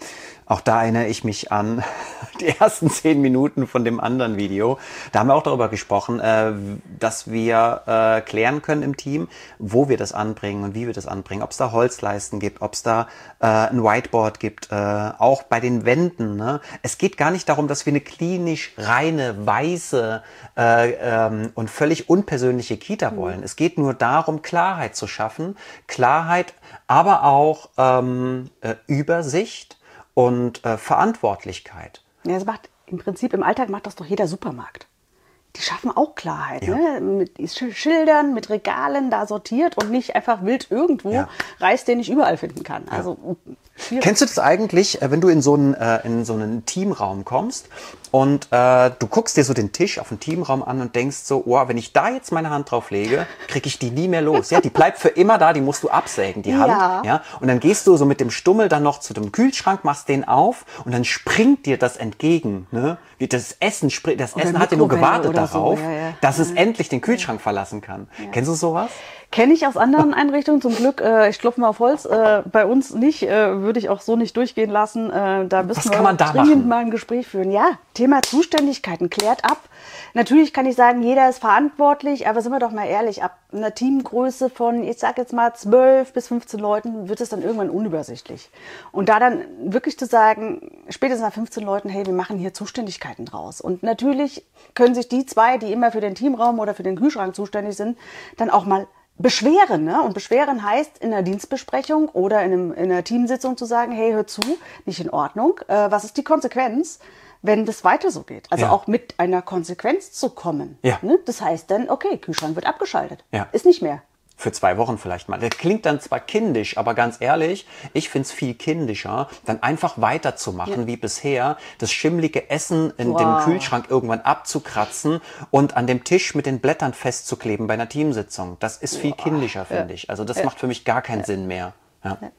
Auch da erinnere ich mich an die ersten zehn Minuten von dem anderen Video. Da haben wir auch darüber gesprochen, äh, dass wir äh, klären können im Team, wo wir das anbringen und wie wir das anbringen. Ob es da Holzleisten gibt, ob es da äh, ein Whiteboard gibt, äh, auch bei den Wänden. Ne? Es geht gar nicht darum, dass wir eine klinisch reine, weiße äh, ähm, und völlig unpersönliche Kita wollen. Mhm. Es geht nur darum, Klarheit zu schaffen. Klarheit, aber auch ähm, äh, Übersicht und äh, Verantwortlichkeit. Ja, das macht im Prinzip im Alltag macht das doch jeder Supermarkt. Die schaffen auch Klarheit, ja. ne? Mit Schildern, mit Regalen da sortiert und nicht einfach wild irgendwo ja. Reis, den ich überall finden kann. Also ja. Kennst du das eigentlich, wenn du in so einen, äh, in so einen Teamraum kommst und äh, du guckst dir so den Tisch auf den Teamraum an und denkst so, oh, wenn ich da jetzt meine Hand drauf lege, kriege ich die nie mehr los. Ja, die bleibt für immer da, die musst du absägen, die Hand. Ja. Ja, und dann gehst du so mit dem Stummel dann noch zu dem Kühlschrank, machst den auf und dann springt dir das entgegen. Ne? Wie das Essen, springt, das Essen hat ja nur gewartet darauf, so, ja, ja. dass es ja. endlich den Kühlschrank verlassen kann. Ja. Kennst du sowas? Kenne ich aus anderen Einrichtungen zum Glück. Äh, ich klopfe mal auf Holz. Äh, bei uns nicht, äh, würde ich auch so nicht durchgehen lassen. Äh, da müssen Was kann man wir da dringend machen? mal ein Gespräch führen. Ja, Thema Zuständigkeiten klärt ab. Natürlich kann ich sagen, jeder ist verantwortlich, aber sind wir doch mal ehrlich, ab einer Teamgröße von, ich sag jetzt mal zwölf bis fünfzehn Leuten wird es dann irgendwann unübersichtlich. Und da dann wirklich zu sagen, spätestens nach fünfzehn Leuten, hey, wir machen hier Zuständigkeiten draus. Und natürlich können sich die zwei, die immer für den Teamraum oder für den Kühlschrank zuständig sind, dann auch mal beschweren. Ne? Und beschweren heißt in einer Dienstbesprechung oder in, einem, in einer Teamsitzung zu sagen, hey, hör zu, nicht in Ordnung. Äh, was ist die Konsequenz, wenn das weiter so geht? Also ja. auch mit einer Konsequenz zu kommen. Ja. Ne? Das heißt dann, okay, Kühlschrank wird abgeschaltet. Ja. Ist nicht mehr. Für zwei Wochen vielleicht mal. Das klingt dann zwar kindisch, aber ganz ehrlich, ich find's viel kindischer, dann einfach weiterzumachen ja. wie bisher, das schimmlige Essen in wow. dem Kühlschrank irgendwann abzukratzen und an dem Tisch mit den Blättern festzukleben bei einer Teamsitzung. Das ist viel wow. kindischer, finde ja. ich. Also das ja. macht für mich gar keinen ja. Sinn mehr. Ja. Ja.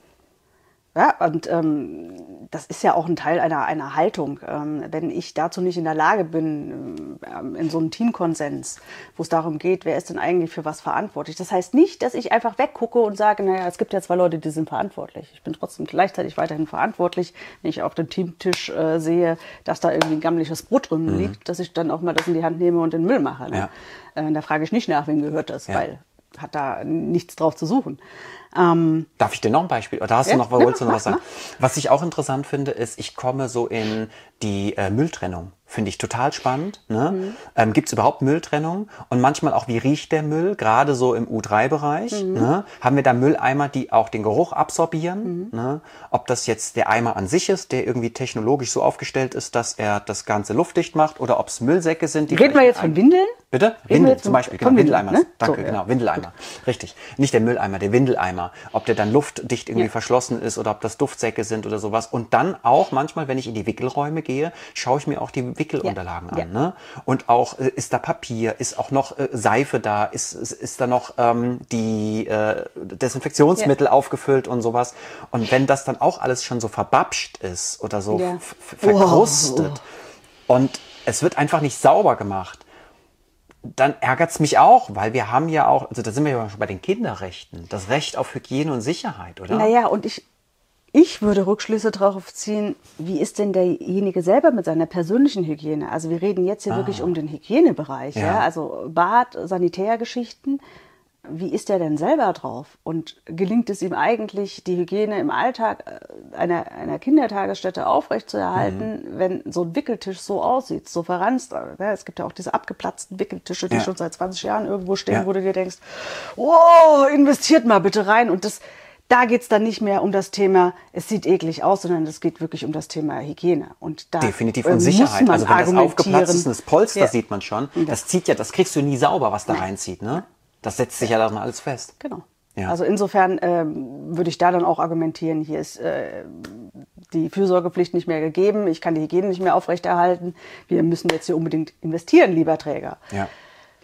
Ja, und ähm, das ist ja auch ein Teil einer, einer Haltung. Ähm, wenn ich dazu nicht in der Lage bin, ähm, in so einem Teamkonsens, wo es darum geht, wer ist denn eigentlich für was verantwortlich. Das heißt nicht, dass ich einfach weggucke und sage, naja, es gibt ja zwei Leute, die sind verantwortlich. Ich bin trotzdem gleichzeitig weiterhin verantwortlich, wenn ich auf dem Teamtisch äh, sehe, dass da irgendwie ein gammeliges Brot drin mhm. liegt, dass ich dann auch mal das in die Hand nehme und in den Müll mache. Ne? Ja. Äh, da frage ich nicht nach, wem gehört das, ja. weil hat da nichts drauf zu suchen. Ähm, Darf ich dir noch ein Beispiel? Oder hast ja, du noch, wolltest du noch mach, was sagen? mach. Was ich auch interessant finde, ist, ich komme so in die äh, Mülltrennung. Finde ich total spannend. Ne? Mhm. Ähm, Gibt es überhaupt Mülltrennung? Und manchmal auch, wie riecht der Müll? Gerade so im U drei Bereich. Mhm. Ne? Haben wir da Mülleimer, die auch den Geruch absorbieren? Mhm. Ne? Ob das jetzt der Eimer an sich ist, der irgendwie technologisch so aufgestellt ist, dass er das Ganze luftdicht macht, oder ob es Müllsäcke sind. Die Reden wir jetzt von Windeln? Bitte? Reden Windel zum Beispiel. Genau, Windeleimer. Ne? Danke, so, genau, ja. Windeleimer. Richtig. Nicht der Mülleimer, der Windeleimer. Ob der dann luftdicht irgendwie ja. verschlossen ist oder ob das Duftsäcke sind oder sowas. Und dann auch manchmal, wenn ich in die Wickelräume gehe, schaue ich mir auch die Wickelunterlagen ja. an. Ja. Ne? Und auch, äh, ist da Papier, ist auch noch äh, Seife da, ist, ist, ist da noch ähm, die äh, Desinfektionsmittel ja. aufgefüllt und sowas. Und wenn das dann auch alles schon so verbapscht ist oder so ja. verkrustet oh. Oh. und es wird einfach nicht sauber gemacht, dann ärgert's mich auch, weil wir haben ja auch, also da sind wir ja schon bei den Kinderrechten, das Recht auf Hygiene und Sicherheit, oder? Naja, und ich, ich würde Rückschlüsse darauf ziehen, wie ist denn derjenige selber mit seiner persönlichen Hygiene? Also wir reden jetzt hier ah. wirklich um den Hygienebereich, ja. ja, also Bad, Sanitärgeschichten. Wie ist der denn selber drauf? Und gelingt es ihm eigentlich, die Hygiene im Alltag einer, einer Kindertagesstätte aufrechtzuerhalten, mhm. wenn so ein Wickeltisch so aussieht, so verranzt? Es gibt ja auch diese abgeplatzten Wickeltische, die ja. schon seit zwanzig Jahren irgendwo stehen, ja. wo du dir denkst, oh, investiert mal bitte rein. Und das, da geht's dann nicht mehr um das Thema, es sieht eklig aus, sondern es geht wirklich um das Thema Hygiene. Und da definitiv und Sicherheit. Also wenn das aufgeplatzt ist und das Polster ja. sieht man schon, das zieht ja, das kriegst du nie sauber, was da reinzieht, ne? Das setzt sich ja dann alles fest. Genau. Ja. Also insofern ähm, würde ich da dann auch argumentieren, hier ist äh, die Fürsorgepflicht nicht mehr gegeben, ich kann die Hygiene nicht mehr aufrechterhalten, wir müssen jetzt hier unbedingt investieren, lieber Träger. Ja.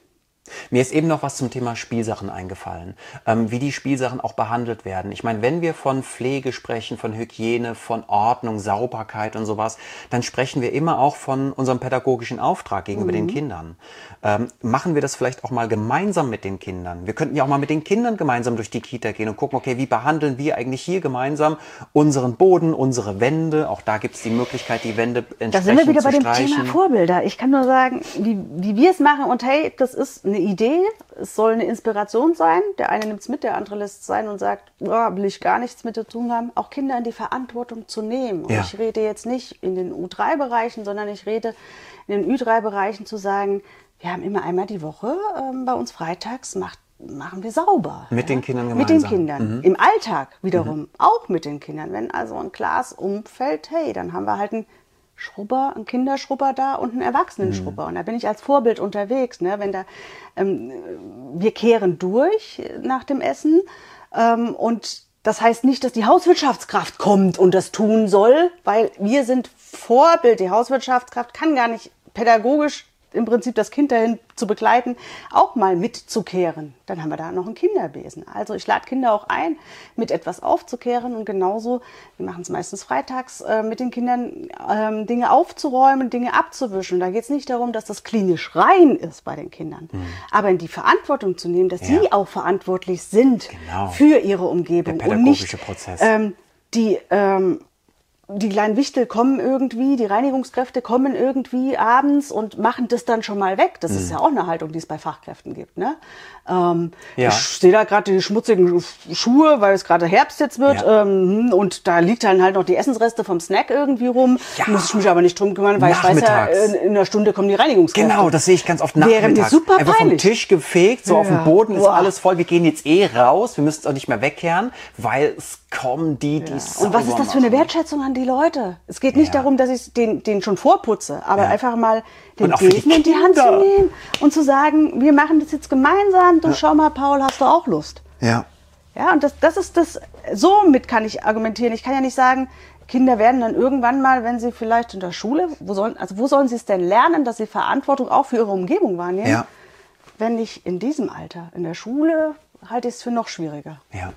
Mir ist eben noch was zum Thema Spielsachen eingefallen, ähm, wie die Spielsachen auch behandelt werden. Ich meine, wenn wir von Pflege sprechen, von Hygiene, von Ordnung, Sauberkeit und sowas, dann sprechen wir immer auch von unserem pädagogischen Auftrag gegenüber mhm. den Kindern. Ähm, machen wir das vielleicht auch mal gemeinsam mit den Kindern? Wir könnten ja auch mal mit den Kindern gemeinsam durch die Kita gehen und gucken, okay, wie behandeln wir eigentlich hier gemeinsam unseren Boden, unsere Wände? Auch da gibt es die Möglichkeit, die Wände entsprechend zu streichen. Da sind wir wieder bei dem Thema Vorbilder. Ich kann nur sagen, wie, wie wir es machen und hey, das ist eine Idee, es soll eine Inspiration sein. Der eine nimmt es mit, der andere lässt es sein und sagt, oh, will ich gar nichts mit zu tun haben. Auch Kinder in die Verantwortung zu nehmen. Und ja. ich rede jetzt nicht in den U drei Bereichen, sondern ich rede in den Ü drei Bereichen zu sagen, wir haben immer einmal die Woche ähm, bei uns freitags macht, machen wir sauber. Mit ja? den Kindern Mit gemeinsam. den Kindern. Mhm. Im Alltag wiederum mhm. auch mit den Kindern. Wenn also ein Glas umfällt, hey, dann haben wir halt ein Schrubber, ein Kinderschrubber da und einen Erwachsenenschrubber. Mhm. Und da bin ich als Vorbild unterwegs. Ne? Wenn da, ähm, wir kehren durch nach dem Essen ähm, und das heißt nicht, dass die Hauswirtschaftskraft kommt und das tun soll, weil wir sind Vorbild. Die Hauswirtschaftskraft kann gar nicht pädagogisch im Prinzip das Kind dahin zu begleiten, auch mal mitzukehren. Dann haben wir da noch einen Kinderbesen. Also ich lade Kinder auch ein, mit etwas aufzukehren und genauso, wir machen es meistens freitags, äh, mit den Kindern ähm, Dinge aufzuräumen, Dinge abzuwischen. Da geht es nicht darum, dass das klinisch rein ist bei den Kindern, mhm. aber in die Verantwortung zu nehmen, dass ja. sie auch verantwortlich sind genau. für ihre Umgebung. Der pädagogische und nicht, Prozess. Ähm, die ähm, Die kleinen Wichtel kommen irgendwie, die Reinigungskräfte kommen irgendwie abends und machen das dann schon mal weg. Das mhm. ist ja auch eine Haltung, die es bei Fachkräften gibt. Ne? Ähm, ja. Ich sehe da gerade die schmutzigen Schuhe, weil es gerade Herbst jetzt wird. Ja. Ähm, und da liegt dann halt noch die Essensreste vom Snack irgendwie rum. Ja. Muss ich mich aber nicht drum kümmern, weil ich weiß ja, in, in einer Stunde kommen die Reinigungskräfte. Genau, das sehe ich ganz oft nachmittags. Wäre mir super Einfach peinlich. vom Tisch gefegt, so ja. auf dem Boden ist Boah. alles voll. Wir gehen jetzt eh raus, wir müssen es auch nicht mehr wegkehren, weil es kommen die, die ja. es Und was ist das für eine Wertschätzung an die Leute? Es geht nicht ja. darum, dass ich den, den schon vorputze, aber ja. einfach mal den Besen in die Hand zu nehmen und zu sagen, wir machen das jetzt gemeinsam. Du ja. schau mal, Paul, hast du auch Lust? Ja. Ja, und das, das ist das, somit kann ich argumentieren. Ich kann ja nicht sagen, Kinder werden dann irgendwann mal, wenn sie vielleicht in der Schule, wo sollen, also wo sollen sie es denn lernen, dass sie Verantwortung auch für ihre Umgebung wahrnehmen? Ja. Wenn nicht in diesem Alter. In der Schule halte ich es für noch schwieriger. Ja.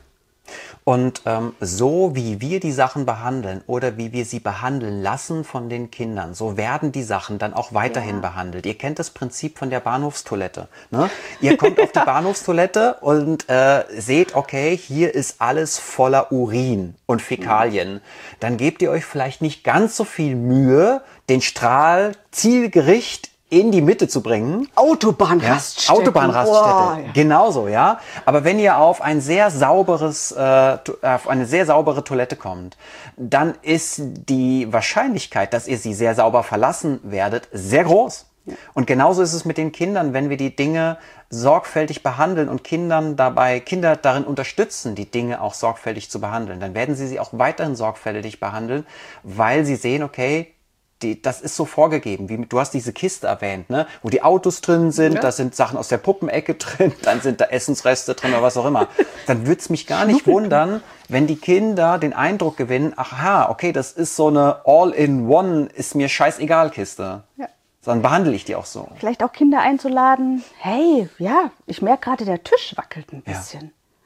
Und ähm, so wie wir die Sachen behandeln oder wie wir sie behandeln lassen von den Kindern, so werden die Sachen dann auch weiterhin ja. behandelt. Ihr kennt das Prinzip von der Bahnhofstoilette. Ne? Ihr kommt auf die Bahnhofstoilette und äh, seht, okay, hier ist alles voller Urin und Fäkalien. Dann gebt ihr euch vielleicht nicht ganz so viel Mühe, den Strahl zielgerichtet in die Mitte zu bringen. Autobahnraststätte. Ja, Autobahnraststätte. Oh, ja. Genauso, ja. Aber wenn ihr auf ein sehr sauberes, äh, auf eine sehr saubere Toilette kommt, dann ist die Wahrscheinlichkeit, dass ihr sie sehr sauber verlassen werdet, sehr groß. Ja. Und genauso ist es mit den Kindern, wenn wir die Dinge sorgfältig behandeln und Kindern dabei, Kinder darin unterstützen, die Dinge auch sorgfältig zu behandeln, dann werden sie sie auch weiterhin sorgfältig behandeln, weil sie sehen, okay, Die, das ist so vorgegeben, wie du hast diese Kiste erwähnt, ne? Wo die Autos drin sind, ja. da sind Sachen aus der Puppenecke drin, dann sind da Essensreste drin oder was auch immer. Dann würde es mich gar nicht wundern, wenn die Kinder den Eindruck gewinnen, aha, okay, das ist so eine All-in-One, ist mir scheißegal Kiste. Ja. Dann behandle ich die auch so. Vielleicht auch Kinder einzuladen, hey, ja, ich merke gerade, der Tisch wackelt ein bisschen. Ja.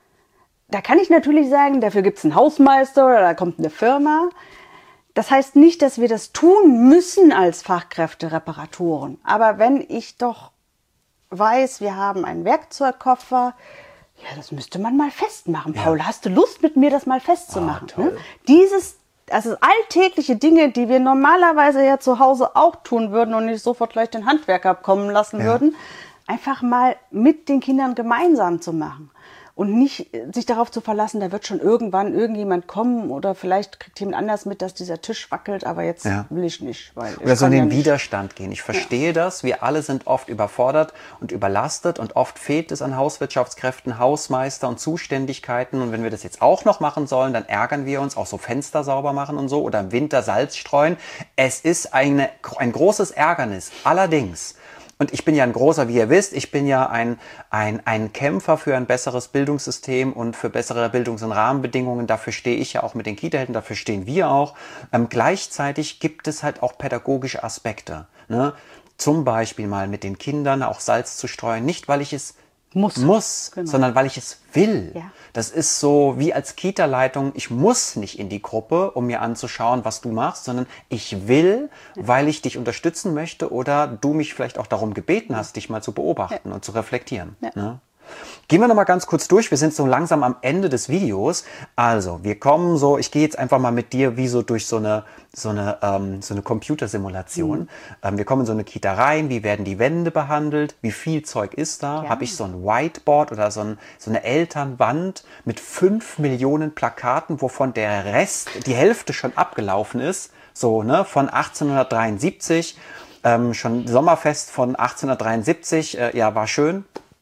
Da kann ich natürlich sagen, dafür gibt es einen Hausmeister oder da kommt eine Firma. Das heißt nicht, dass wir das tun müssen als Fachkräfte, Reparatoren. Aber wenn ich doch weiß, wir haben einen Werkzeugkoffer, ja, das müsste man mal festmachen. Ja. Paul, hast du Lust, mit mir das mal festzumachen? Oh, ne? Dieses, also alltägliche Dinge, die wir normalerweise ja zu Hause auch tun würden und nicht sofort gleich den Handwerker kommen lassen ja. würden, einfach mal mit den Kindern gemeinsam zu machen. Und nicht sich darauf zu verlassen, da wird schon irgendwann irgendjemand kommen oder vielleicht kriegt jemand anders mit, dass dieser Tisch wackelt, aber jetzt ja. will ich nicht. Weil ich oder so in den ja Widerstand gehen. Ich verstehe ja. das. Wir alle sind oft überfordert und überlastet und oft fehlt es an Hauswirtschaftskräften, Hausmeister und Zuständigkeiten. Und wenn wir das jetzt auch noch machen sollen, dann ärgern wir uns, auch so Fenster sauber machen und so oder im Winter Salz streuen. Es ist eine, ein großes Ärgernis. Allerdings, und ich bin ja ein großer, wie ihr wisst, ich bin ja ein, ein, ein Kämpfer für ein besseres Bildungssystem und für bessere Bildungs- und Rahmenbedingungen. Dafür stehe ich ja auch mit den Kita-Helden, dafür stehen wir auch. Ähm, gleichzeitig gibt es halt auch pädagogische Aspekte. Ne? zum Beispiel mal mit den Kindern auch Salz zu streuen. Nicht, weil ich es Muss. muss, Genau. sondern weil ich es will. Ja. Das ist so wie als Kita-Leitung, ich muss nicht in die Gruppe, um mir anzuschauen, was du machst, sondern ich will, ja. weil ich dich unterstützen möchte oder du mich vielleicht auch darum gebeten hast, dich mal zu beobachten ja. und zu reflektieren. Ja. Ne? Gehen wir noch mal ganz kurz durch. Wir sind so langsam am Ende des Videos. Also, wir kommen so, ich gehe jetzt einfach mal mit dir wie so durch so eine, so eine, ähm, so eine Computersimulation. Mhm. Ähm, wir kommen in so eine Kita rein. Wie werden die Wände behandelt? Wie viel Zeug ist da? Ja. Habe ich so ein Whiteboard oder so, ein, so eine Elternwand mit fünf Millionen Plakaten, wovon der Rest, die Hälfte schon abgelaufen ist. So, ne, von achtzehnhundertdreiundsiebzig. Ähm, schon Sommerfest von achtzehnhundertdreiundsiebzig. Äh, ja, war schön.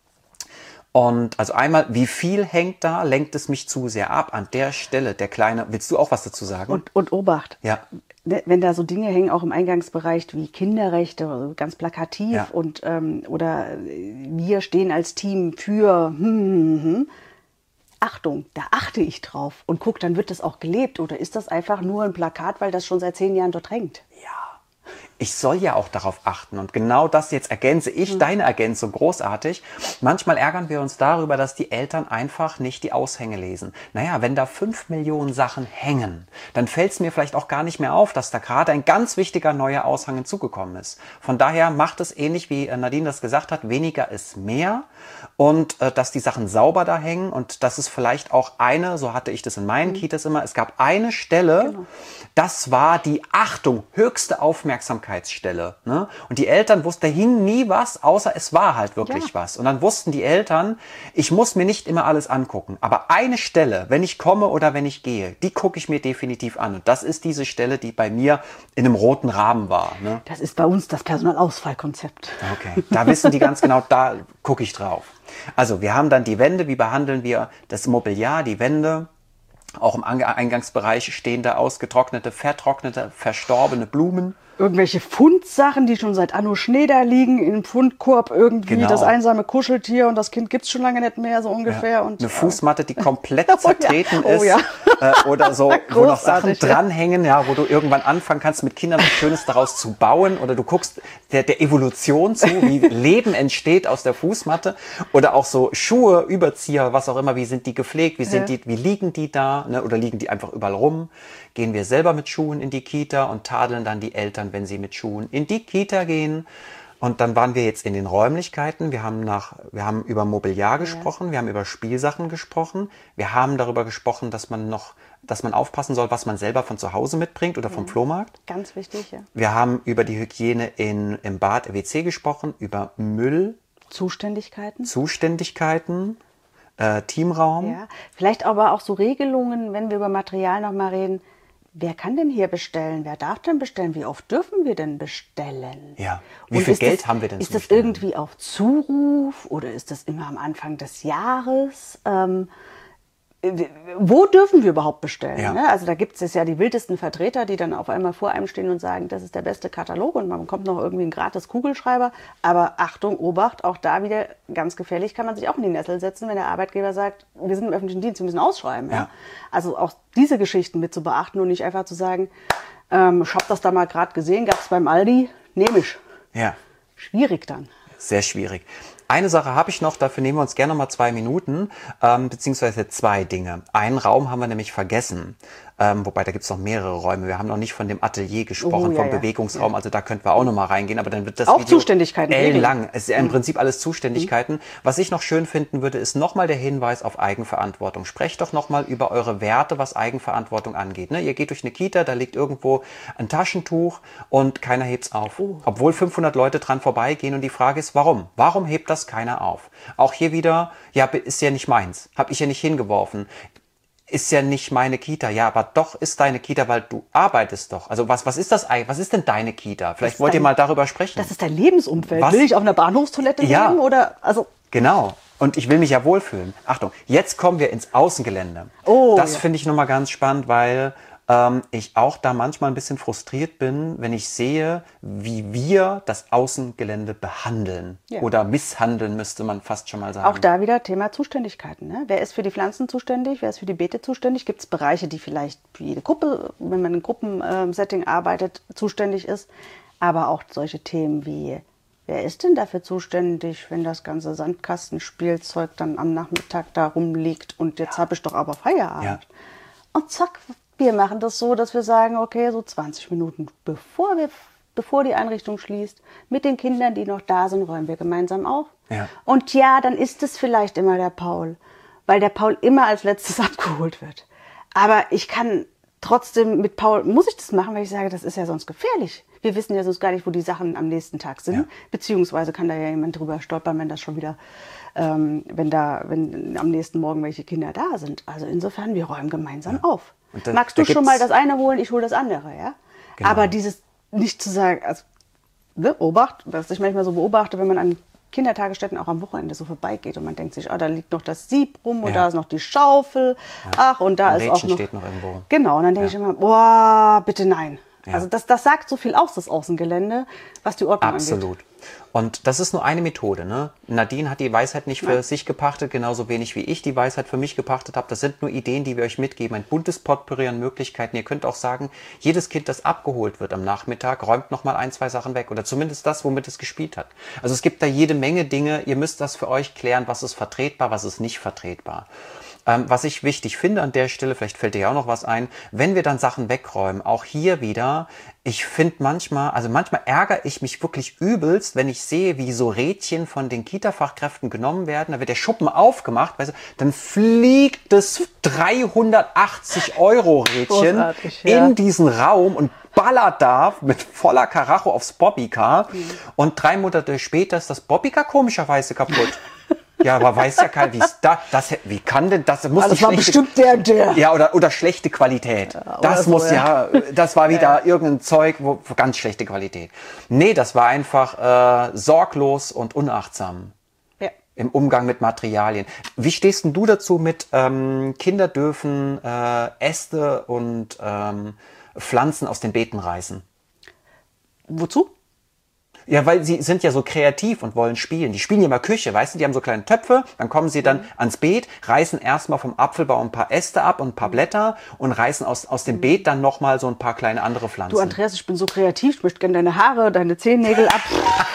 Und also einmal, wie viel hängt da? Lenkt es mich zu sehr ab? An der Stelle, der Kleine, willst du auch was dazu sagen? Und, und Obacht. Ja. Wenn da so Dinge hängen, auch im Eingangsbereich wie Kinderrechte, also ganz plakativ ja. und ähm, oder wir stehen als Team für hm, hm, hm. Achtung, da achte ich drauf und guck, dann wird das auch gelebt oder ist das einfach nur ein Plakat, weil das schon seit zehn Jahren dort hängt? Ja. Ich soll ja auch darauf achten und genau das jetzt ergänze ich, mhm. deine Ergänzung großartig. Manchmal ärgern wir uns darüber, dass die Eltern einfach nicht die Aushänge lesen. Naja, wenn da fünf Millionen Sachen hängen, dann fällt es mir vielleicht auch gar nicht mehr auf, dass da gerade ein ganz wichtiger neuer Aushang hinzugekommen ist. Von daher macht es ähnlich wie Nadine das gesagt hat, weniger ist mehr und äh, dass die Sachen sauber da hängen und das ist vielleicht auch eine, so hatte ich das in meinen mhm. Kitas immer, es gab eine Stelle, genau. das war die Achtung, höchste Aufmerksamkeitsstelle. Ne? Und die Eltern wussten, da hing nie was, außer es war halt wirklich ja. was. Und dann wussten die Eltern, ich muss mir nicht immer alles angucken. Aber eine Stelle, wenn ich komme oder wenn ich gehe, die gucke ich mir definitiv an. Und das ist diese Stelle, die bei mir in einem roten Rahmen war. Ne? Das ist bei uns das Personalausfallkonzept. Okay, da wissen die ganz genau, da gucke ich drauf. Also wir haben dann die Wände, wie behandeln wir das Mobiliar, die Wände. Auch im Eingangsbereich stehen da ausgetrocknete, vertrocknete, verstorbene Blumen. Irgendwelche Fundsachen, die schon seit Anno Schnee da liegen, im Fundkorb irgendwie, genau. das einsame Kuscheltier und das Kind gibt's schon lange nicht mehr, so ungefähr. Ja. Und, eine Fußmatte, die komplett zertreten oh, ja. Oh, ja. ist äh, oder so, wo noch Sachen dranhängen, ja, wo du irgendwann anfangen kannst, mit Kindern was Schönes daraus zu bauen oder du guckst der, der Evolution zu, wie Leben entsteht aus der Fußmatte oder auch so Schuhe, Überzieher, was auch immer, wie sind die gepflegt, wie sind ja. die, wie liegen die da, ne, oder liegen die einfach überall rum? Gehen wir selber mit Schuhen in die Kita und tadeln dann die Eltern, wenn sie mit Schuhen in die Kita gehen. Und dann waren wir jetzt in den Räumlichkeiten. Wir haben, nach, wir haben über Mobiliar gesprochen, ja. wir haben über Spielsachen gesprochen. Wir haben darüber gesprochen, dass man noch, dass man aufpassen soll, was man selber von zu Hause mitbringt oder ja. vom Flohmarkt. Ganz wichtig, ja. Wir haben über die Hygiene in, im Bad, W C gesprochen, über Müll. Zuständigkeiten. Zuständigkeiten. Äh, Teamraum. Ja. Vielleicht aber auch so Regelungen, wenn wir über Material noch mal reden. Wer kann denn hier bestellen? Wer darf denn bestellen? Wie oft dürfen wir denn bestellen? Ja. Wie viel Geld das, haben wir denn zu bestellen? Ist das irgendwie auf Zuruf oder ist das immer am Anfang des Jahres? Ähm, wo dürfen wir überhaupt bestellen? Ja. Ne? Also da gibt es ja die wildesten Vertreter, die dann auf einmal vor einem stehen und sagen, das ist der beste Katalog und man bekommt noch irgendwie einen gratis Kugelschreiber. Aber Achtung, Obacht, auch da wieder ganz gefährlich, kann man sich auch in die Nessel setzen, wenn der Arbeitgeber sagt, wir sind im öffentlichen Dienst, wir müssen ausschreiben. Ja? Ja. Also auch diese Geschichten mit zu beachten und nicht einfach zu sagen, ähm, ich habe das da mal gerade gesehen, gab es beim Aldi, nehme ich. Ja. Schwierig dann. Sehr schwierig. Eine Sache habe ich noch, dafür nehmen wir uns gerne noch mal zwei Minuten, ähm, beziehungsweise zwei Dinge. Einen Raum haben wir nämlich vergessen, ähm, wobei da gibt es noch mehrere Räume. Wir haben noch nicht von dem Atelier gesprochen, oh, ja, vom ja. Bewegungsraum, ja. also da könnten wir auch noch mal reingehen, aber dann wird das auch Video Zuständigkeiten ellenlang. Es ist ja im mhm. Prinzip alles Zuständigkeiten. Mhm. Was ich noch schön finden würde, ist nochmal der Hinweis auf Eigenverantwortung. Sprecht doch nochmal über eure Werte, was Eigenverantwortung angeht. Ne? Ihr geht durch eine Kita, da liegt irgendwo ein Taschentuch und keiner hebt's auf. Oh. Obwohl fünfhundert Leute dran vorbeigehen und die Frage ist, warum? Warum hebt das keiner auf? Auch hier wieder, ja, ist ja nicht meins. Hab ich ja nicht hingeworfen. Ist ja nicht meine Kita. Ja, aber doch ist deine Kita, weil du arbeitest doch. Also was, was ist das eigentlich? Was ist denn deine Kita? Vielleicht wollt dein, ihr mal darüber sprechen. Das ist dein Lebensumfeld. Was? Will ich auf einer Bahnhofstoilette ja. leben oder, also. Genau. Und ich will mich ja wohlfühlen. Achtung, jetzt kommen wir ins Außengelände. Oh, das ja. finde ich nochmal ganz spannend, weil ähm, ich auch da manchmal ein bisschen frustriert bin, wenn ich sehe, wie wir das Außengelände behandeln. Ja. Oder misshandeln, müsste man fast schon mal sagen. Auch da wieder Thema Zuständigkeiten. Ne? Wer ist für die Pflanzen zuständig? Wer ist für die Beete zuständig? Gibt es Bereiche, die vielleicht für jede Gruppe, wenn man in Gruppensetting arbeitet, zuständig ist? Aber auch solche Themen wie, wer ist denn dafür zuständig, wenn das ganze Sandkastenspielzeug dann am Nachmittag da rumliegt und jetzt ja. habe ich doch aber Feierabend. Ja. Und zack, wir machen das so, dass wir sagen, okay, so zwanzig Minuten bevor wir, bevor die Einrichtung schließt, mit den Kindern, die noch da sind, räumen wir gemeinsam auf. Ja. Und ja, dann ist es vielleicht immer der Paul, weil der Paul immer als letztes abgeholt wird. Aber ich kann trotzdem mit Paul, muss ich das machen, weil ich sage, das ist ja sonst gefährlich. Wir wissen ja sonst gar nicht, wo die Sachen am nächsten Tag sind. Ja. Beziehungsweise kann da ja jemand drüber stolpern, wenn das schon wieder, ähm, wenn da, wenn am nächsten Morgen welche Kinder da sind. Also insofern, wir räumen gemeinsam ja. auf. Da, Magst du schon mal das eine holen, ich hole das andere, ja? Genau. Aber dieses nicht zu sagen, also beobacht, was ich manchmal so beobachte, wenn man an Kindertagesstätten auch am Wochenende so vorbeigeht und man denkt sich, ah, da liegt noch das Sieb rum und ja. da ist noch die Schaufel, ja. ach, und da ein ist auch noch... steht noch irgendwo. Genau, und dann denke ja. ich immer, boah, bitte nein. Ja. Also das, das sagt so viel aus, das Außengelände, was die Ordnung Absolut. angeht. Absolut. Und das ist nur eine Methode. Ne? Nadine hat die Weisheit nicht für Nein. sich gepachtet, genauso wenig wie ich die Weisheit für mich gepachtet habe. Das sind nur Ideen, die wir euch mitgeben. Ein buntes Potpourri an Möglichkeiten. Ihr könnt auch sagen, jedes Kind, das abgeholt wird am Nachmittag, räumt nochmal ein, zwei Sachen weg. Oder zumindest das, womit es gespielt hat. Also es gibt da jede Menge Dinge. Ihr müsst das für euch klären, was ist vertretbar, was ist nicht vertretbar. Ähm, was ich wichtig finde an der Stelle, vielleicht fällt dir ja auch noch was ein, wenn wir dann Sachen wegräumen, auch hier wieder, ich finde manchmal, also manchmal ärgere ich mich wirklich übelst, wenn ich sehe, wie so Rädchen von den Kita-Fachkräften genommen werden, da wird der Schuppen aufgemacht, weißt du, dann fliegt das dreihundertachtzig Euro Rädchen ja. in diesen Raum und ballert da mit voller Karacho aufs Bobbycar mhm. und drei Monate später ist das Bobbycar komischerweise kaputt. Ja, aber weiß ja keiner, wie es da, das, wie kann denn das, muss das war bestimmt der, der. Ja, oder, oder schlechte Qualität. Ja, das so, muss ja, ja, das war wieder ja. irgendein Zeug, wo, ganz schlechte Qualität. Nee, das war einfach, äh, sorglos und unachtsam. Ja. Im Umgang mit Materialien. Wie stehst denn du dazu mit, ähm, Kinder dürfen, äh, Äste und, ähm, Pflanzen aus den Beeten reißen? Wozu? Ja, weil sie sind ja so kreativ und wollen spielen. Die spielen ja immer Küche, weißt du? Die haben so kleine Töpfe, dann kommen sie dann mhm. ans Beet, reißen erstmal vom Apfelbaum ein paar Äste ab und ein paar Blätter und reißen aus, aus dem Beet dann nochmal so ein paar kleine andere Pflanzen. Du, Andreas, ich bin so kreativ, ich möchte gerne deine Haare, deine Zehennägel ab.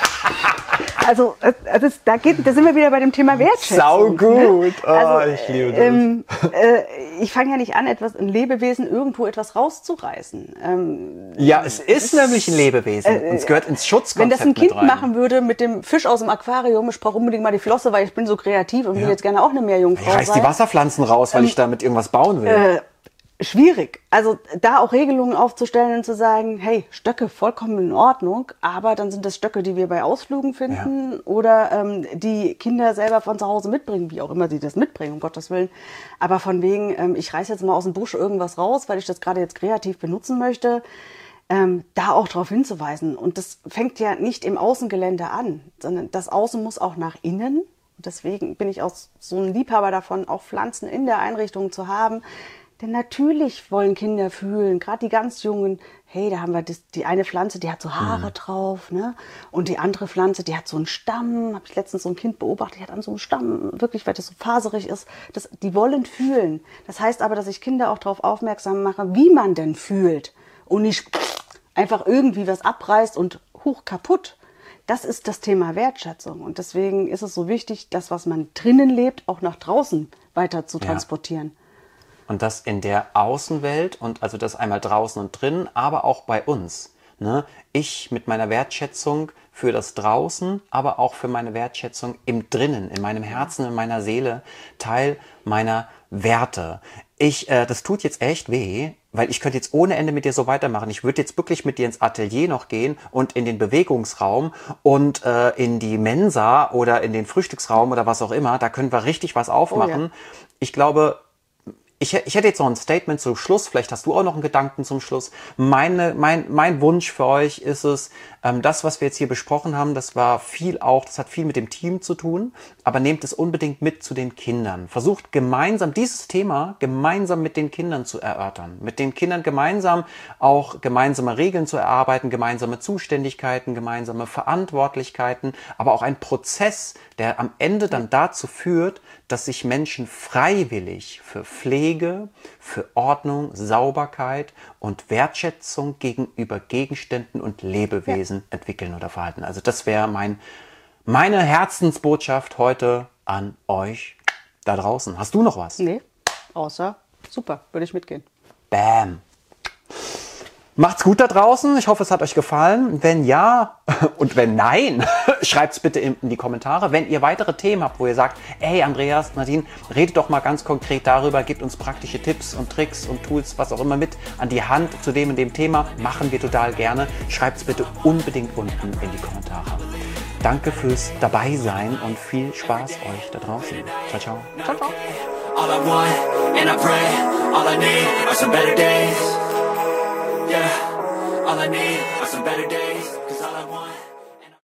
Also, also da, geht, da sind wir wieder bei dem Thema Wertschätzung. Sau gut. Ne? Also, oh, ich liebe das. Ähm, äh, ich fange ja nicht an, etwas, ein Lebewesen irgendwo etwas rauszureißen. Ähm, ja, es ist nämlich ein Lebewesen. Äh, es gehört ins Schutzkonzept. Wenn das ein Kind machen würde mit dem Fisch aus dem Aquarium, ich brauche unbedingt mal die Flosse, weil ich bin so kreativ und ja. will jetzt gerne auch eine Meerjungfrau sein. Ich reiß die Wasserpflanzen raus, weil ähm, ich damit irgendwas bauen will. Äh, Schwierig. Also da auch Regelungen aufzustellen und zu sagen, hey, Stöcke vollkommen in Ordnung, aber dann sind das Stöcke, die wir bei Ausflügen finden ja. oder ähm, die Kinder selber von zu Hause mitbringen, wie auch immer sie das mitbringen, um Gottes Willen. Aber von wegen, ähm, ich reiß jetzt mal aus dem Busch irgendwas raus, weil ich das gerade jetzt kreativ benutzen möchte, ähm, da auch darauf hinzuweisen. Und das fängt ja nicht im Außengelände an, sondern das Außen muss auch nach innen. Deswegen bin ich auch so ein Liebhaber davon, auch Pflanzen in der Einrichtung zu haben. Denn natürlich wollen Kinder fühlen, gerade die ganz Jungen, hey, da haben wir das, die eine Pflanze, die hat so Haare mhm. drauf, ne? Und die andere Pflanze, die hat so einen Stamm. Habe ich letztens so ein Kind beobachtet, die hat an so einem Stamm, wirklich, weil das so faserig ist. Das, die wollen fühlen. Das heißt aber, dass ich Kinder auch darauf aufmerksam mache, wie man denn fühlt. Und nicht einfach irgendwie was abreißt und hoch kaputt. Das ist das Thema Wertschätzung. Und deswegen ist es so wichtig, das, was man drinnen lebt, auch nach draußen weiter zu transportieren. Ja. Und das in der Außenwelt und also das einmal draußen und drinnen, aber auch bei uns. Ne? Ich mit meiner Wertschätzung für das Draußen, aber auch für meine Wertschätzung im Drinnen, in meinem Herzen, in meiner Seele, Teil meiner Werte. Ich, äh, das tut jetzt echt weh, weil ich könnte jetzt ohne Ende mit dir so weitermachen. Ich würde jetzt wirklich mit dir ins Atelier noch gehen und in den Bewegungsraum und äh, in die Mensa oder in den Frühstücksraum oder was auch immer. Da können wir richtig was aufmachen. Oh ja. Ich glaube, Ich, ich hätte jetzt noch ein Statement zum Schluss, vielleicht hast du auch noch einen Gedanken zum Schluss. Meine, mein, mein Wunsch für euch ist es, ähm, das, was wir jetzt hier besprochen haben, das war viel auch, das hat viel mit dem Team zu tun, aber nehmt es unbedingt mit zu den Kindern. Versucht gemeinsam dieses Thema gemeinsam mit den Kindern zu erörtern. Mit den Kindern gemeinsam auch gemeinsame Regeln zu erarbeiten, gemeinsame Zuständigkeiten, gemeinsame Verantwortlichkeiten, aber auch ein Prozess, der am Ende dann dazu führt, dass sich Menschen freiwillig für Pflege, für Ordnung, Sauberkeit und Wertschätzung gegenüber Gegenständen und Lebewesen ja. entwickeln oder verhalten. Also das wäre mein, meine Herzensbotschaft heute an euch da draußen. Hast du noch was? Nee, außer super, würde ich mitgehen. Bam. Macht's gut da draußen. Ich hoffe, es hat euch gefallen. Wenn ja und wenn nein, schreibt's bitte in die Kommentare. Wenn ihr weitere Themen habt, wo ihr sagt, hey Andreas, Nadine, redet doch mal ganz konkret darüber, gebt uns praktische Tipps und Tricks und Tools, was auch immer mit an die Hand zu dem und dem Thema, machen wir total gerne. Schreibt's bitte unbedingt unten in die Kommentare. Danke fürs Dabeisein und viel Spaß euch da draußen. Ciao, ciao. Ciao, ciao. All I want and I pray, all I need are some better days. Yeah, all I need are some better days.